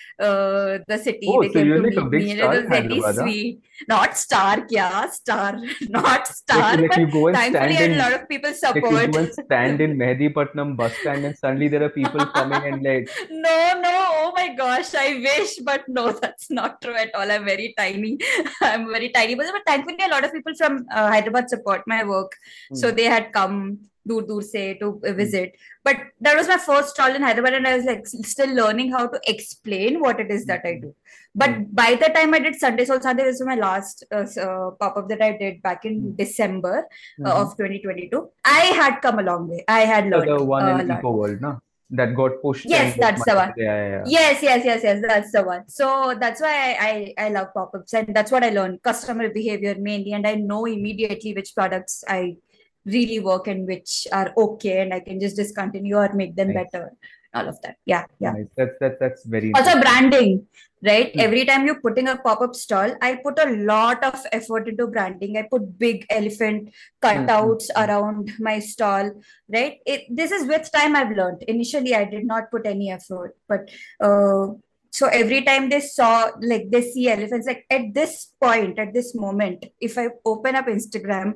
uh, the city Oh, they so came you're to like a meet big me and it star was in very Hyderabad, huh? sweet not star kya star not Like star like but you go and thankfully stand I had a in lot of people like you support go and stand in Mehdipatnam bus stand and suddenly there are people coming and like no, no, oh my gosh, I wish, but no, that's not true at all. I'm very tiny. I'm very tiny. But, but thankfully, a lot of people from uh, Hyderabad support my work. So mm, they had come dur dur se to mm, visit. But that was my first stall in Hyderabad, and I was like still learning how to explain what it is that I mm, do. mm, But by the time I did Sunday Soul Sunday, this was my last uh, uh, pop up that I did back in mm, December uh, mm-hmm. of twenty twenty-two. I had come a long way. I had The, learned the one in a lot. Eco World, na? That got pushed and Yes, like that's the one. multiple. Yeah, yeah, yeah. Yes, yes, yes, yes. That's the one. So that's why I, I, I love pop-ups and that's what I learned. Customer behavior mainly. And I know immediately which products I really work and which are okay and I can just discontinue or make them Nice, better. All of that. Yeah, yeah. nice. That's that's that's very Also interesting. branding, right? Mm, Every time you're putting a pop-up stall, I put a lot of effort into branding. I put big elephant mm, mm, cutouts mm. around my stall, right? It, this is with time I've learned. Initially, I did not put any effort, but uh, so every time they saw, like they see elephants, like at this point, at this moment, if I open up Instagram,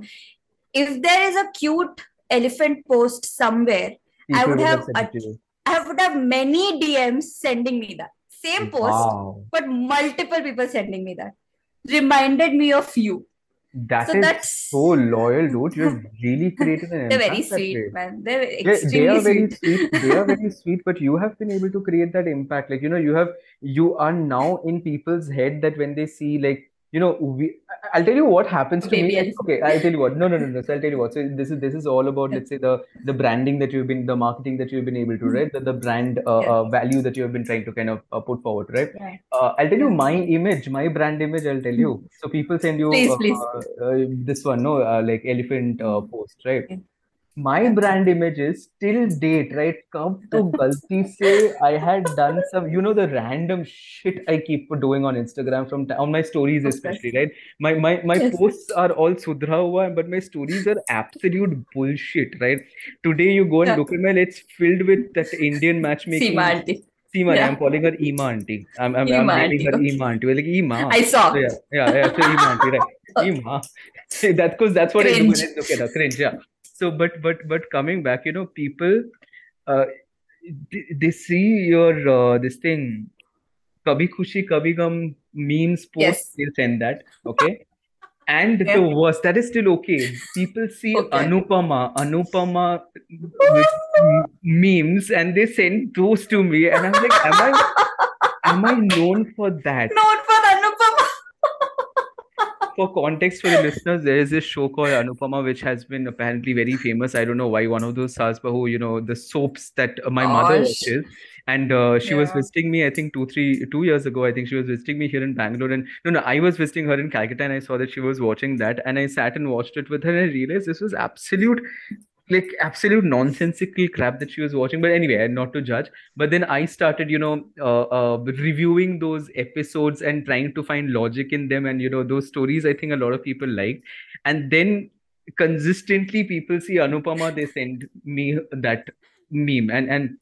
if there is a cute elephant post somewhere, I People would would have have said it to you. I would have many D Ms sending me that same post, Wow. but multiple people sending me that reminded me of you. That So is so that's loyal, dude. You have really created an they're very impact that sweet, way. man. They're They, they extremely are very sweet. sweet. They are very sweet, but you have been able to create that impact. Like, you know, you have, you are now in people's head that when they see, like, you know, we, I- I'll tell you what happens to me. Baby Like, elephant. okay, I'll tell you what. No, no, no, no. So I'll tell you what. So this is this is all about, Yeah. let's say, the the branding that you've been, the marketing that you've been able to, right? The, the brand uh, Yeah. uh, value that you have been trying to kind of uh, put forward, right? Yeah. Uh, I'll tell you Yeah. my image, my brand image. I'll tell you. So people send you Please, please. uh, uh, this one, no, uh, like elephant uh, post, right? Yeah. My Yeah. brand image is till date, right? Come to Galti se, I had done some, you know, the random shit I keep doing on Instagram from on my stories, Of course. especially, right? My my my Yes. posts are all sudhra hua, but my stories are absolute bullshit, right? Today you go and Yeah. look at my, it's filled with that Indian Seema matchmaking. auntie. Seema, I'm Yeah. calling her Ema auntie. I'm I'm, I'm Seema dating auntie. her Okay. Ema auntie. We're like Ema. I So saw. yeah, yeah, yeah. So Ema auntie, right? Okay. Ema. That's because that's what I do when Cringe. I look at her. Cringe, yeah. So, but but but coming back, you know, people, uh, they, they see your uh, this thing, Kabhi Khushi Kabhi Gum memes post. Yes. They'll send that, okay. And the Yeah. worst, that is still okay. People see Okay. Anupama, Anupama with m- memes, and they send those to me, and I'm like, am I am I known for that? Not for Anupama. For context for the listeners, there is this show called Anupama, which has been apparently very famous. I don't know why. One of those Saas Bahu, you know, the soaps that uh, my mother Gosh. watches. And uh, she was Yeah. visiting me, I think, two, three, two years ago. I think she was visiting me here in Bangalore. And no, no, I was visiting her in Calcutta and I saw that she was watching that. And I sat and watched it with her and I realized this was absolute like absolute nonsensical crap that she was watching. But anyway, not to judge. But then I started, you know, uh, uh, reviewing those episodes and trying to find logic in them. And, you know, those stories I think a lot of people like. And then consistently people see Anupama, they send me that meme. And, and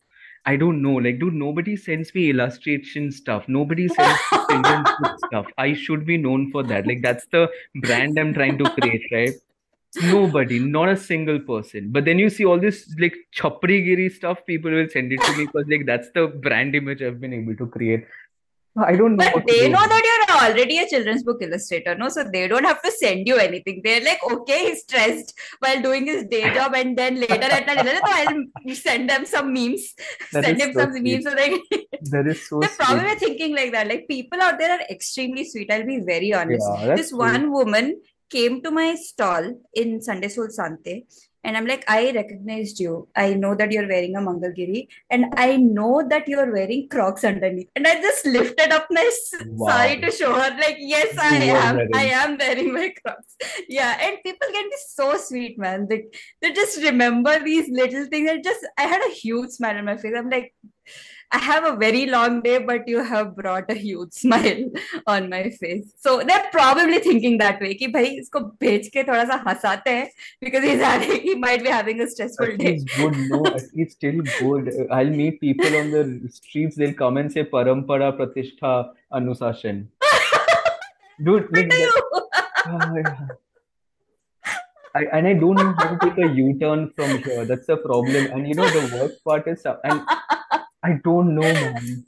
I don't know. Like, dude, nobody sends me illustration stuff. Nobody sends me children's book stuff. I should be known for that. Like, that's the brand I'm trying to create, right? Nobody, not a single person. But then you see all this like chaprigiri stuff, people will send it to me because like that's the brand image I've been able to create. I don't know But what to they do. know that you're already a children's book illustrator, no? So they don't have to send you anything. They're like, okay, he's stressed while doing his day job, and then later at night, so I'll send them some memes, That send is him so some memes. sweet. So they, That is so they're sweet. probably thinking like that. Like people out there are extremely sweet. I'll be very honest. Yeah, that's This true. one woman came to my stall in Sunday Soul Sante, and I'm like, I recognized you. I know that you're wearing a Mangalgiri, and I know that you're wearing Crocs underneath. And I just lifted up my s- sari Wow. to show her, like, yes, You I were am. I wearing. am wearing my Crocs. Yeah, and people can be so sweet, man. They, they just remember these little things. And just, I had a huge smile on my face. I'm like, I have a very long day, but you have brought a huge smile on my face. So they're probably thinking that way कि भाई इसको भेज के थोड़ा सा हंसाते हैं because he's having he might be having a stressful At day. least good, no, at least still good. I'll meet people on the streets, they'll come and say Parampara, Pratishtha, Anusashan. Dude, What like do that. you? Ah, yeah. I, and I don't know how to take a U-turn from here. That's the problem. And you know, the worst part is, uh, and I don't know, man.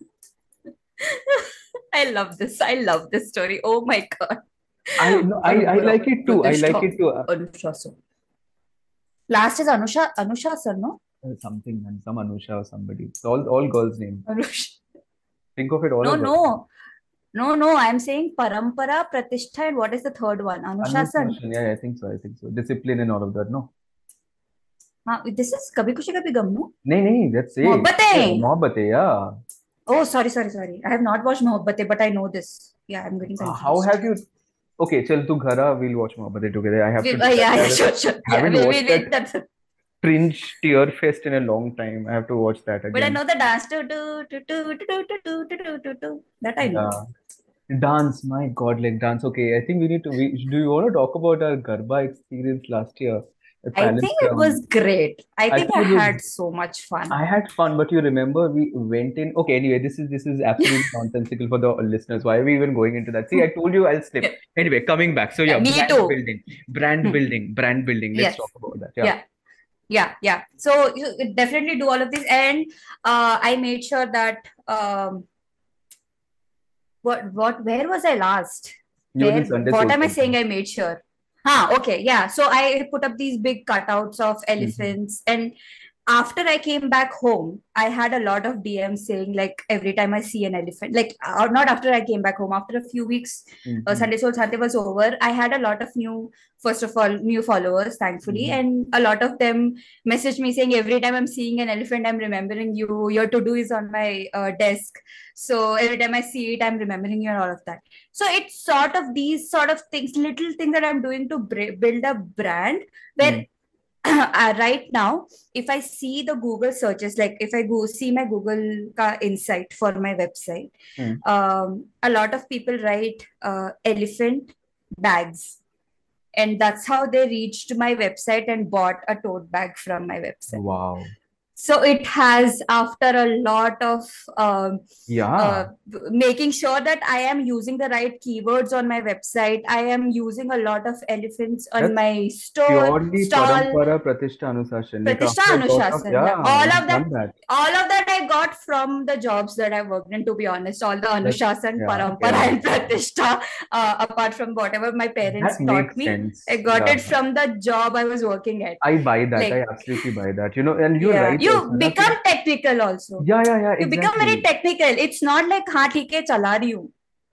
I love this. I love this story. Oh my God. I no, I I Parampara, like it too. I like Pratishtha, it too. Uh, Anushasan. Last is Anusha, Anushasan, no? something and some Anusha or somebody. It's all all girls' name. Anush. Think of it all No, as girls' name. no. No, no. I'm saying Parampara, Pratishtha, and what is the third one? Anushasan. Anusashan, yeah, yeah, I think so. I think so. Discipline and all of that. No, हाँ, this is Kabhi Khushi Kabhi Gum, no? nahi, nahi. That's it. Yeah, Mohabbatein. Mohabbatein, yeah. Oh, sorry, sorry, sorry. I have not watched Mohabbatein, but I know this. Yeah, I'm getting Uh, How confused. have you? Okay, chal tu ghara. We'll watch Mohabbatein together. I have to We, do uh, that. yeah, I yeah, haven't sure, sure. Yeah, haven't we, we, watched that we, that's it. cringe tear fest in a long time. I have to watch that But I again. know the dance. Do, do, do, do, do, do, do, do, do, do, do. That I know. Yeah. Dance, my God, like dance. Okay, I think we need to. We, do you want to talk about our Garba experience last year at I Palace think it was Ground? great. I I think think I it was. had so much fun. I had fun, but you remember we went in. Okay, anyway, this is this is absolutely nonsensical for the listeners. Why are we even going into that? See, I told you I'll slip. Yeah, Anyway, coming back. So yeah, yeah, me brand too. building, brand Hmm. building, brand building. Let's Yes. talk about that. Yeah. Yeah. Yeah. Yeah. So you definitely do all of this. And uh, I made sure that um, what what where was I last? You was Where in Sunday what Soul am I Center. saying? I made sure. Huh, okay, yeah. So I put up these big cutouts of Mm-hmm. elephants, and after I came back home, I had a lot of D Ms saying like every time I see an elephant, like or not after I came back home, after a few weeks, uh, Mm-hmm. Sunday Soul Sunday was over. I had a lot of new, first of all, new followers, thankfully, Mm-hmm. and a lot of them messaged me saying every time I'm seeing an elephant, I'm remembering you. Your to do is on my uh, desk, so every time I see it, I'm remembering you and all of that. So it's sort of these sort of things, little things that I'm doing to build a brand where Mm. uh, right now, if I see the Google searches, like if I go see my Google ka insight for my website, Mm. um, a lot of people write uh, elephant bags. And that's how they reached my website and bought a tote bag from my website. Wow. So it has, after a lot of um, uh, Yeah. making sure that I am using the right keywords on my website. I am using a lot of elephants on That's my store purely stall. Parampara Pratishtha Anusashan. Like Pratishtha after a lot of Anushasan. Yeah. yeah, All you've of that, done that. all of that I got from the jobs that I worked in, to be honest. All the That's Anushasan, yeah, Parampara, yeah. and Pratishtha, uh, apart from whatever my parents That taught makes me, I sense. got Yeah. it from the job I was working at. I buy that. I Like, absolutely buy that. You know, and you're yeah, right also. you Na, become ki, technical also. yeah, yeah, yeah, You become very exactly. technical. It's not like, हाँ ठीक है चला रही हूँ.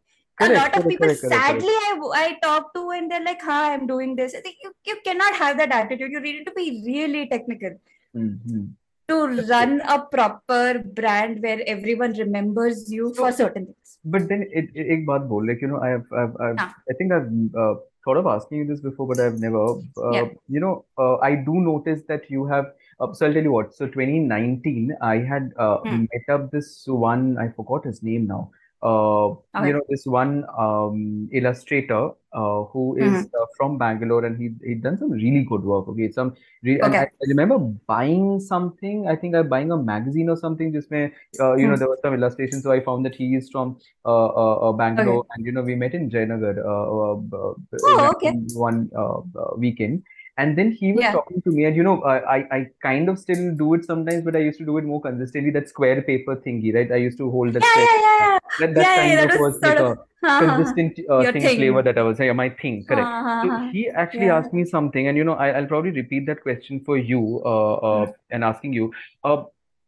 A Correct, lot of correct, people, correct, correct, correct. sadly, I, I talk to, and they're like, "Hi, I'm doing this." I think you, you cannot have that attitude. You need to be really technical Mm-hmm. to That's true. run a proper brand where everyone remembers you for So, certain things. but then it, it ek baat bol, like, you know, I have, I've, I've, Ah, I think I've uh, thought of asking you this before, but I've never. Uh, yeah. you know, uh, I do notice that you have. Uh, so I'll tell you what. So twenty nineteen, I had uh, Hmm. met up this one. I forgot his name now. uh, you Okay. know, this one um, illustrator uh, who is Hmm. uh, from Bangalore, and he he done some really good work. Okay, some re and I, Okay. I remember buying something. I think I buying a magazine or something. Just where uh, you know, Hmm. there was some illustration, so I found that he is from uh, uh, uh, Okay. Bangalore, and you know, we met in Jayanagar uh, uh, uh, in, Oh, okay. in one uh, uh, weekend. And then he was Yeah. talking to me, and you know, I, I I kind of still do it sometimes, but I used to do it more consistently. That square paper thingy, right? I used to hold that Yeah, square yeah, paper. yeah, That that yeah, yeah, kind yeah. of That was was like sort of a ha ha ha. consistent uh, Your thing flavor thing. that I was saying, my thing, Ha correct. ha So ha. he actually Yeah. asked me something, and you know, I, I'll probably repeat that question for you, uh, uh, and asking you. Uh,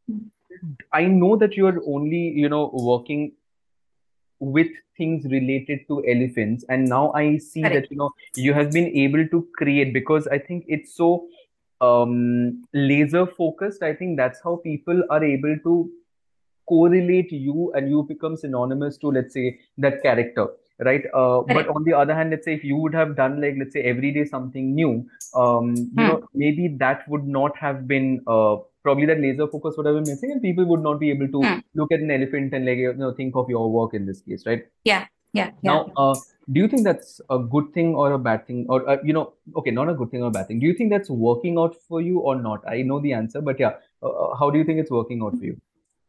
I know that you are only, you know, working with things related to elephants, and now I see that Correct. you know you have been able to create, because I think it's so um laser focused. I think that's how people are able to correlate you, and you become synonymous to, let's say, that character, right? Uh, but Correct. on the other hand, let's say if you would have done, like, let's say, every day something new, um you know Hmm. maybe that would not have been uh probably that laser focus would have been missing, and people would not be able to Hmm. look at an elephant and, like, you know think of your work in this case, right? Yeah. Yeah. Yeah. Now, uh, do you think that's a good thing or a bad thing? Or, uh, you know, okay, not a good thing or a bad thing. Do you think that's working out for you or not? I know the answer, but yeah, uh, uh, how do you think it's working out for you?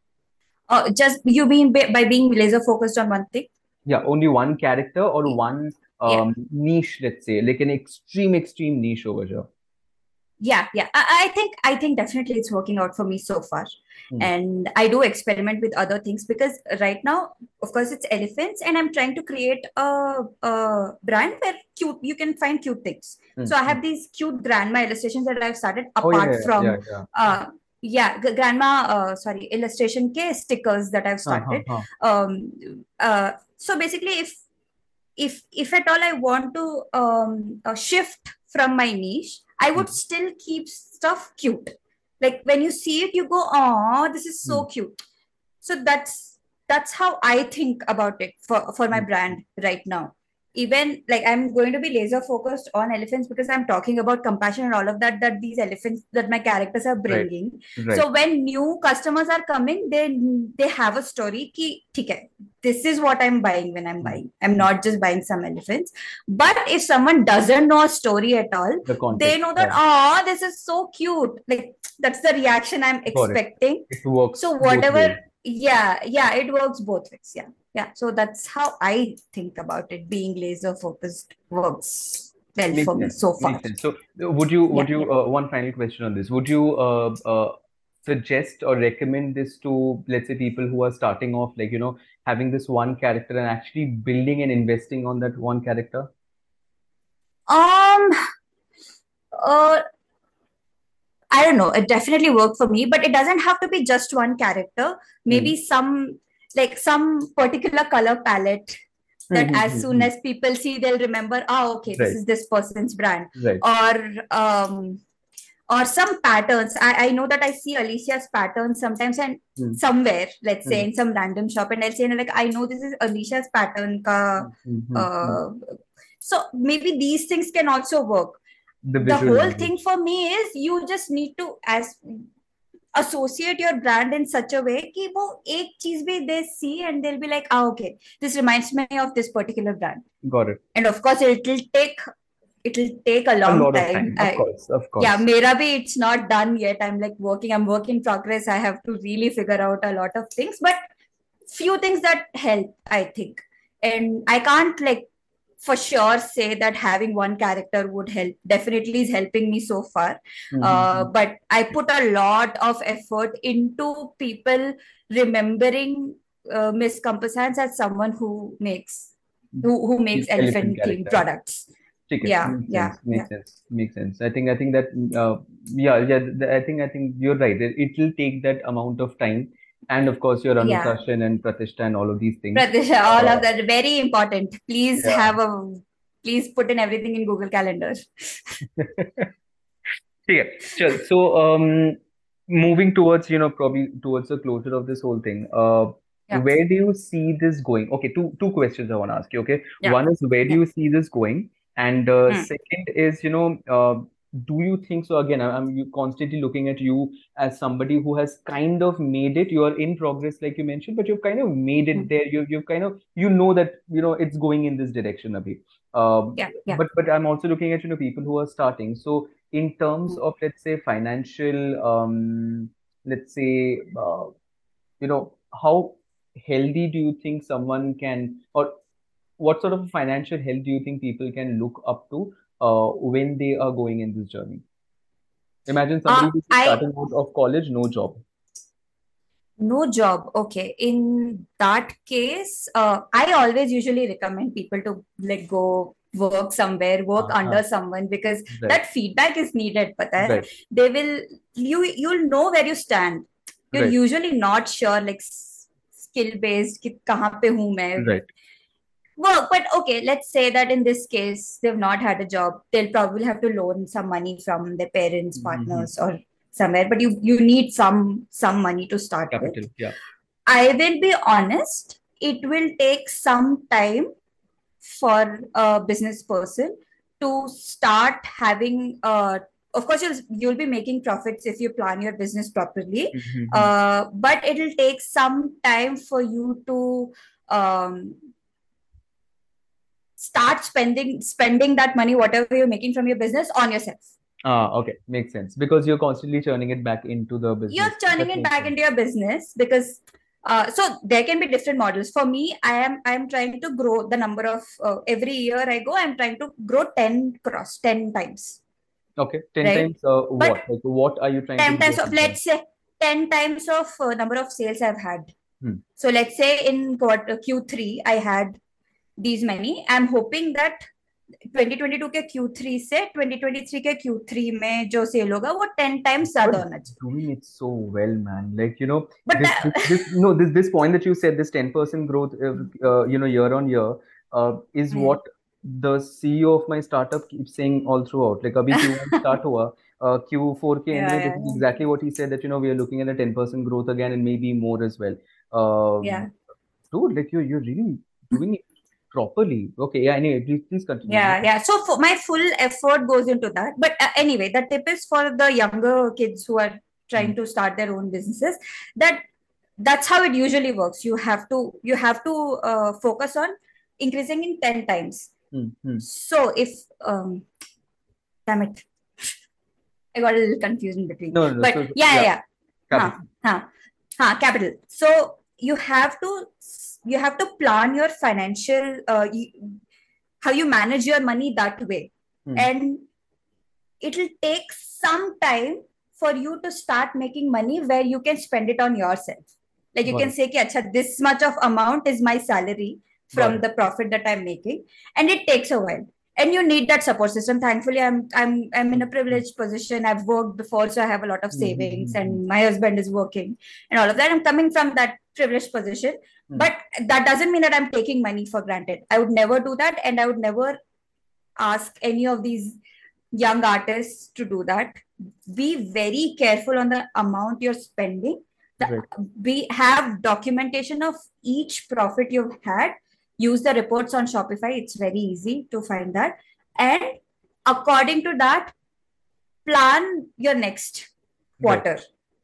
Oh, just you mean by, by being laser focused on one thing? Yeah, only one character or one Yeah. um, niche, let's say, like an extreme, extreme niche over here. Yeah, yeah. I, I think I think definitely it's working out for me so far. Hmm. And I do experiment with other things because right now, of course, it's elephants, and I'm trying to create a, a brand where cute you can find cute things. Hmm. So I Hmm. have these cute grandma illustrations that I've started Oh, yeah, apart yeah, yeah, from yeah. uh yeah, g- grandma uh sorry, illustration K stickers that I've Huh, huh, started. huh. Um uh so basically if if if at all I want to um, uh, shift from my niche, I Hmm. would still keep stuff cute. Like when you see it, you go, "Oh, this is Hmm. so cute." So that's that's how I think about it for for my Hmm. brand right now. Even like I'm going to be laser focused on elephants because I'm talking about compassion and all of that that these elephants that my characters are Right, bringing. right. So when new customers are coming, they they have a story ki theek hai, this is what I'm buying when I'm Hmm. buying. I'm Hmm. not just buying some elephants. But if someone doesn't know a story at all, The they context, know that, yeah. oh, this is so cute. Like that's the reaction I'm Got it. expecting. It works So both whatever, ways. yeah, yeah, it works both ways. Yeah. Yeah. So that's how I think about it. Being laser focused works well Makes for me sense. so far. Makes sense. So, uh, would you Yeah. would you uh, one final question on this? Would you uh, uh, suggest or recommend this to, let's say, people who are starting off, like, you know, having this one character and actually building and investing on that one character? Um uh I don't know. It definitely worked for me, but it doesn't have to be just one character. Hmm. Maybe some like some particular color palette Hmm, that hmm, as hmm, soon hmm. as people see, they'll remember, oh, okay, this Right, is this person's brand. right. Or um or some patterns. I, I know that I see Alicia's patterns sometimes and Hmm, somewhere, let's say hmm, in some random shop, and I'll say like I know this is Alicia's pattern ka hmm, hmm, hmm, hmm. uh, so maybe these things can also work. The The visual whole thing language. for me is you just need to as associate your brand in such a way कि वो एक चीज भी they see and they'll be like, ah, okay, this reminds me of this particular brand. Got it. And of course it'll take it'll take a A long lot of time. time, of I course, of Yeah, course. mera bhi it's not done yet. I'm like working, I'm work in progress. I have to really figure out a lot of things, but few things that help, I think. And I can't like for sure say that having one character would help. Definitely is helping me so far. Hmm, hmm, Uh, hmm. but I put a lot of effort into people remembering uh, Miss Compassans as someone who makes who, who makes The elephant elephant themed character. products. Okay, Yeah, makes yeah, sense, yeah. makes sense, makes sense. I think, I think that, uh, yeah, yeah. th- I think, I think you're right. It, it will take that amount of time, and of course, your Yeah. Anushasan and Pratishtha and all of these things. Pratisha, all of Uh, that very important. Please yeah. have a please put in everything in Google Calendar. Yeah, sure. So, um, moving towards, you know, probably towards the closure of this whole thing, uh, Yeah, where do you see this going? Okay, two two questions I want to ask you. Okay, yeah, one is, where do yeah. you see this going? And uh, Hmm. second is, you know, uh, do you think so? Again, I- I'm you constantly looking at you as somebody who has kind of made it. You are in progress, like you mentioned, but you've kind of made it Hmm. there. You you kind of you know that you know it's going in this direction, Abhi. Um, Yeah, yeah. but but I'm also looking at you know people who are starting. So in terms Hmm. of, let's say, financial, um, let's say, uh, you know, how healthy do you think someone can, or what sort of financial health do you think people can look up to uh, when they are going in this journey? Imagine Uh, somebody who's I starting out of college, no job. No job. Okay. In that case, uh, I always usually recommend people to like go work somewhere, work Uh-huh. under someone because Right, that feedback is needed. But right, they will you you'll know where you stand. You're right, usually not sure like skill based कि कहाँ पे हूँ मैं right. work. But okay, let's say that in this case they've not had a job. They'll probably have to loan some money from their parents, Mm-hmm. partners, or somewhere. But you you need some some money to start with. Capital, yeah. I will be honest, it will take some time for a business person to start having uh, of course you'll, you'll be making profits if you plan your business properly, Mm-hmm. uh, but it'll take some time for you to um, start spending spending that money whatever you're making from your business on yourself. Ah, okay, makes sense because you're constantly churning it back into the You're business. turning That it makes back sense. into your business because uh, so there can be different models. For me, i am i am trying to grow the number of uh, every year I go, I'm trying to grow ten cross ten times, Okay, ten right? times uh, But what? Like, what are you trying to ten grow times of, ten times? let's say, ten times of uh, number of sales I've had. Hmm. So let's say in quarter Q three I had these many. I'm hoping that twenty twenty-two के Q three से twenty twenty-three के Q three में जो cell होगा वो ten times You're ज्यादा होना चाहिए. doing it so well, man. Like, you know, But this, this, this no, this, this point that you said, this ten percent growth, uh, uh, you know, year on year, uh, is yeah. what the C E O of my startup keeps saying all throughout. Like, abhi Q one start hua, uh, Q four ke end Yeah, mein, this yeah, is yeah. exactly what he said that, you know, we are looking at a ten percent growth again and maybe more as well. Um, Yeah. dude, like, you're, you're really doing it properly. Okay, yeah, anyway, please, please continue. Yeah, yeah. So for my full effort goes into that. But uh, anyway, the tip is for the younger kids who are Hmm, trying to start their own businesses that that's how it usually works. You have to you have to uh, focus on increasing in ten times. hmm, hmm. So if um damn it, I got a little confused in between. No, no, no. But So, so, yeah, yeah, yeah, yeah. Huh, capital. huh, huh, capital. So you have to you have to plan your financial uh, you, how you manage your money that way. Hmm. And it'll take some time for you to start making money where you can spend it on yourself. Like you Got can it. say, Ki, Acha, this much of amount is my salary Got from it. the profit that I'm making. And it takes a while. And you need that support system. Thankfully, I'm I'm I'm in Hmm, a hmm, privileged position. I've worked before, so I have a lot of hmm, hmm, savings, hmm, hmm. and my husband is working and all of that. I'm coming from that privileged position. Hmm. But that doesn't mean that I'm taking money for granted. I would never do that, and I would never ask any of these young artists to do that. Be very careful on the amount you're spending. The, Right. we have documentation of each profit you've had. Use the reports on Shopify. It's very easy to find that. And according to that, plan your next Right. quarter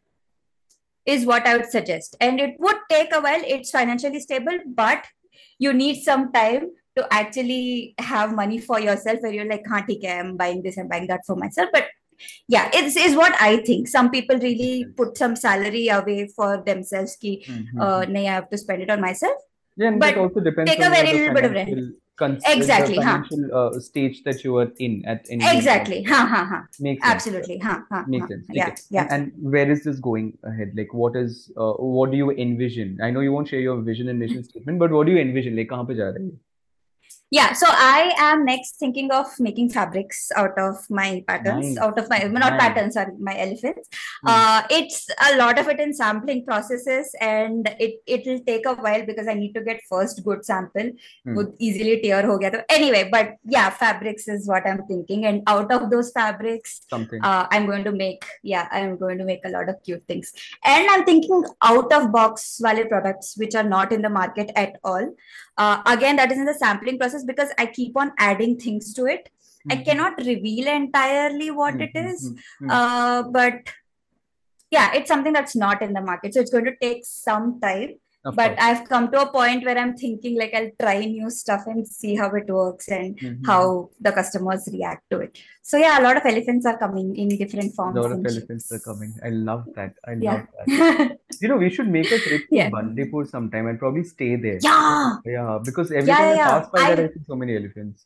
is what I would suggest. And it would take a while. It's financially stable, but you need some time to actually have money for yourself where you're like, "Haan, theek hai, I'm buying this, I'm buying that for myself." But yeah, it's is what I think. Some people Makes really sense. put some salary away for themselves. Ki, uh, Mm-hmm. nahi, I have to spend it on myself. Yeah, and that But also depends take on a you know very the little bit of rent. financial cons uh, the Exactly. Huh. financial uh, stage that you are in at any given point Exactly. of time. Huh, huh, huh. Makes sense. Yeah. Absolutely. Huh, huh, huh. Makes sense. Yeah, Okay. And yeah. and where is this going ahead? Like, what is uh, what do you envision? I know you won't share your vision and mission statement, but what do you envision? Like, कहाँ पे जा रहे हैं? Yeah, so I am next thinking of making fabrics out of my patterns, Nice, out of my, not nice. patterns, sorry, my elephants. Hmm. Uh, it's a lot of it in sampling processes, and it it will take a while because I need to get first good sample. Hmm. Would easily tear ho gaya tho. Anyway, but yeah, fabrics is what I'm thinking, and out of those fabrics, Something. uh, I'm going to make, yeah, I'm going to make a lot of cute things, and I'm thinking out of box value products which are not in the market at all. Uh, again, that is in the sampling process because I keep on adding things to it. I Mm-hmm. cannot reveal entirely what it is, Mm-hmm. uh, but yeah, it's something that's not in the market. So it's going to take some time. Of But course. I've come to a point where I'm thinking like I'll try new stuff and see how it works and Mm-hmm. how the customers react to it. So yeah, a lot of elephants are coming in different A forms lot of and elephants are shapes. coming. I love that. I love Yeah. that. You know, we should make a trip to Yeah. Bandipur sometime and probably stay there. Yeah. Yeah, because every Yeah, time yeah, I yeah. pass by there, I I see so many elephants.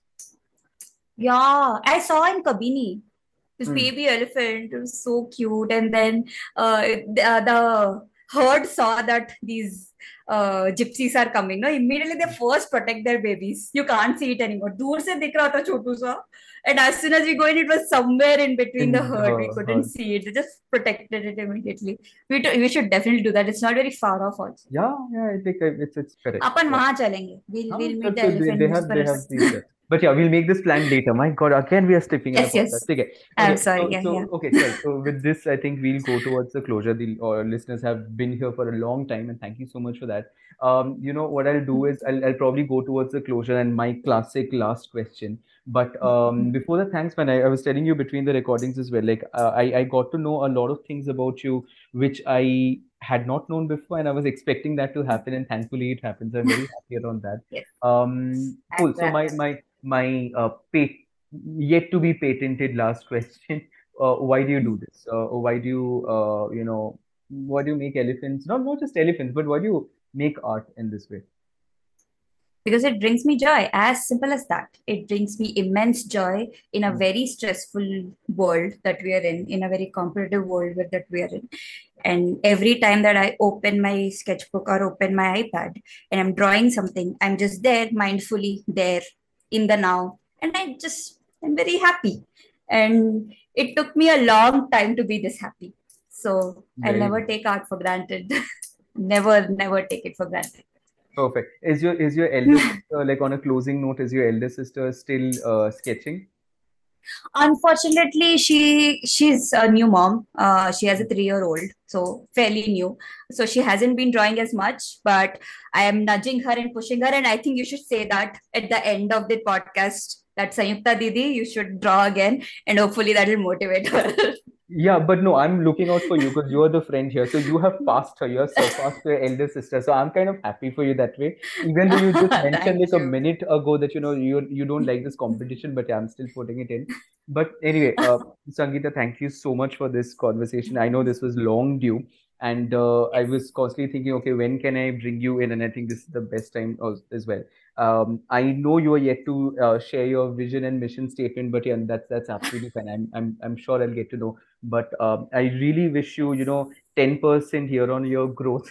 yeah, I saw in Kabini this Mm. baby elephant. It was so cute. And then uh, the, uh, the herd saw that these uh, gypsies are coming. No, immediately they first protect their babies. You can't see it anymore. दूर से दिख रहा था छोटू सा. And as soon as we go in, it was somewhere in between the In herd. We the couldn't herd. see it. They just protected it immediately. We, do, we should definitely do that. It's not very far off also. Yeah, yeah, I think I- it's it's correct. Upon Yeah. वहां चलेंगे. We'll, Huh? we'll So, meet the so they, they elephant have they have whispers. these. Uh, but yeah, we'll make this plan later. My God, again we are stepping. I Yes, apologize. yes. Okay, I'm okay. sorry. So Yeah, yeah. so okay, Chal. So with this, I think we'll go towards the closure. The uh, listeners have been here for a long time, and thank you so much for that. Um, you know what I'll do is I'll I'll probably go towards the closure and my classic last question. But um, before the thanks, man, I, I was telling you between the recordings as well. Like uh, I I got to know a lot of things about you which I had not known before, and I was expecting that to happen, and thankfully it happens. I'm very happy around that. Yes. Um, I'm cool. So glad. my my my uh, pat yet to be patented last question. Uh, why do you do this? Uh, why do you uh, you know why do you make elephants? Not not just elephants, but why do you make art in this way? Because it brings me joy, as simple as that. It brings me immense joy in a Mm, very stressful world that we are in, in a very competitive world that we are in. And every time that I open my sketchbook or open my iPad and I'm drawing something, I'm just there, mindfully there in the now. And I just, I'm very happy. And it took me a long time to be this happy. So I'll very never nice. take art for granted. Never, never take it for granted. Perfect. Is your is your elder sister, like on a closing note, is your elder sister still uh, sketching? Unfortunately, she she's a new mom. Uh, she has a three-year-old, so fairly new. So she hasn't been drawing as much, but I am nudging her and pushing her. And I think you should say that at the end of the podcast that Sanyukta Didi, you should draw again, and hopefully that will motivate her. Yeah, but no, I'm looking out for you because you're the friend here. So you have passed her, you have surpassed your elder sister. So I'm kind of happy for you that way. Even though you just mentioned Thank like a you. minute ago that you know you you don't like this competition, but yeah, I'm still putting it in. But anyway, uh, Sangeeta, thank you so much for this conversation. I know this was long due, and uh, I Yes. was constantly thinking, okay, when can I bring you in? And I think this is the best time as, as well. Um, I know you are yet to uh, share your vision and mission statement, but yeah, that's that's absolutely fine. I'm I'm I'm sure I'll get to know, but um, I really wish you, you know, ten percent year on year growth,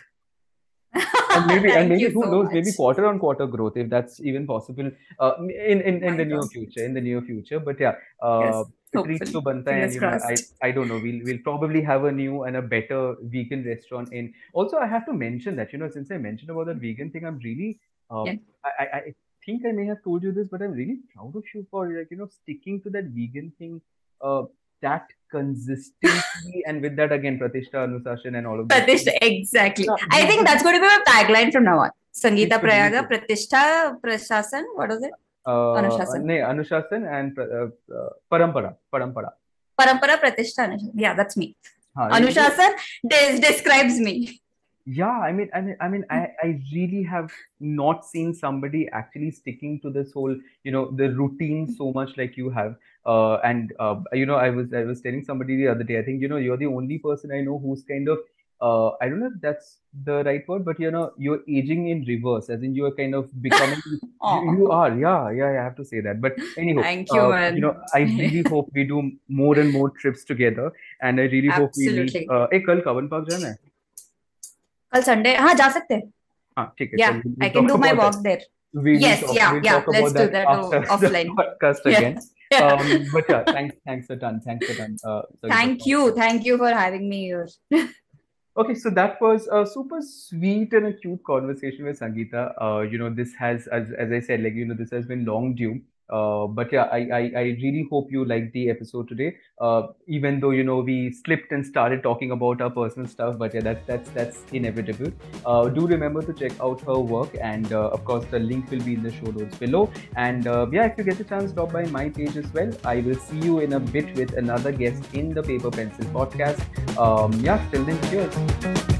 and maybe, and Thank maybe you who so knows, much. maybe quarter on quarter growth if that's even possible, uh, in in in My the near God. future, in the near future. But yeah, uh, Yes. treats to Hopefully. banta, and Fingers you know, I crossed. I don't know, we'll we'll probably have a new and a better vegan restaurant in. Also, I have to mention that, you know, since I mentioned about that vegan thing, I'm really, uh, Yeah. I I I think I may have told you this, but I'm really proud of you for, like, you know, sticking to that vegan thing. Uh, that consistently, and with that again, Pratishtha, Anusashan, and all of those Pratishtha, things. exactly. Yeah, I we, think we that's just, going to be my tagline from now on. we Sangeeta should, we Prayaga, should. Pratishtha, Prashasan. What was it? Uh, Anushasan. नहीं, Anushasan and uh, uh, Parampara, Parampara. Parampara, Pratishtha, Anushasan. Yeah, that's me. हाँ, ये, ये, Anushasan des- describes me. yeah, I mean, I mean, I mean, I, I really have not seen somebody actually sticking to this whole, you know, the routine so much like you have. Uh, and uh, you know, I was I was telling somebody the other day. I think, you know, you're the only person I know who's kind of, uh, I don't know if that's the right word, but you know, you're aging in reverse, as in you are kind of becoming. You, you Oh, are, yeah, yeah, I have to say that. But anyhow, thank you, uh, you know, man. I really hope we do more and more trips together, and I really hope we meet. Absolutely. Uh, hey, कल कवन park जाना है? कल Sunday हाँ जा सकते हैं. हाँ, ठीक है, Yeah, चल, we'll I we'll can talk do my about that. walk there. We will Yes, talk yeah, we'll yeah. talk Let's about do that that after o- the offline. podcast Yeah. again. Yeah. Um, but yeah, thanks, thanks a ton, thanks a ton, uh, Sangeeta, Thank for you. for Thank you for having me here. Okay, so that was a super sweet and a cute conversation with Sangeeta. Uh, you know, this has, as, as I said, like, you know, this has been long due. Uh, but yeah, I, I, I really hope you liked the episode today. Uh, even though you know we slipped and started talking about our personal stuff, but yeah, that's that's that's inevitable. Uh, do remember to check out her work, and uh, of course the link will be in the show notes below. And uh, yeah, if you get a chance, stop by my page as well. I will see you in a bit with another guest in the Paper Pencil podcast. Um, yeah, till then, cheers.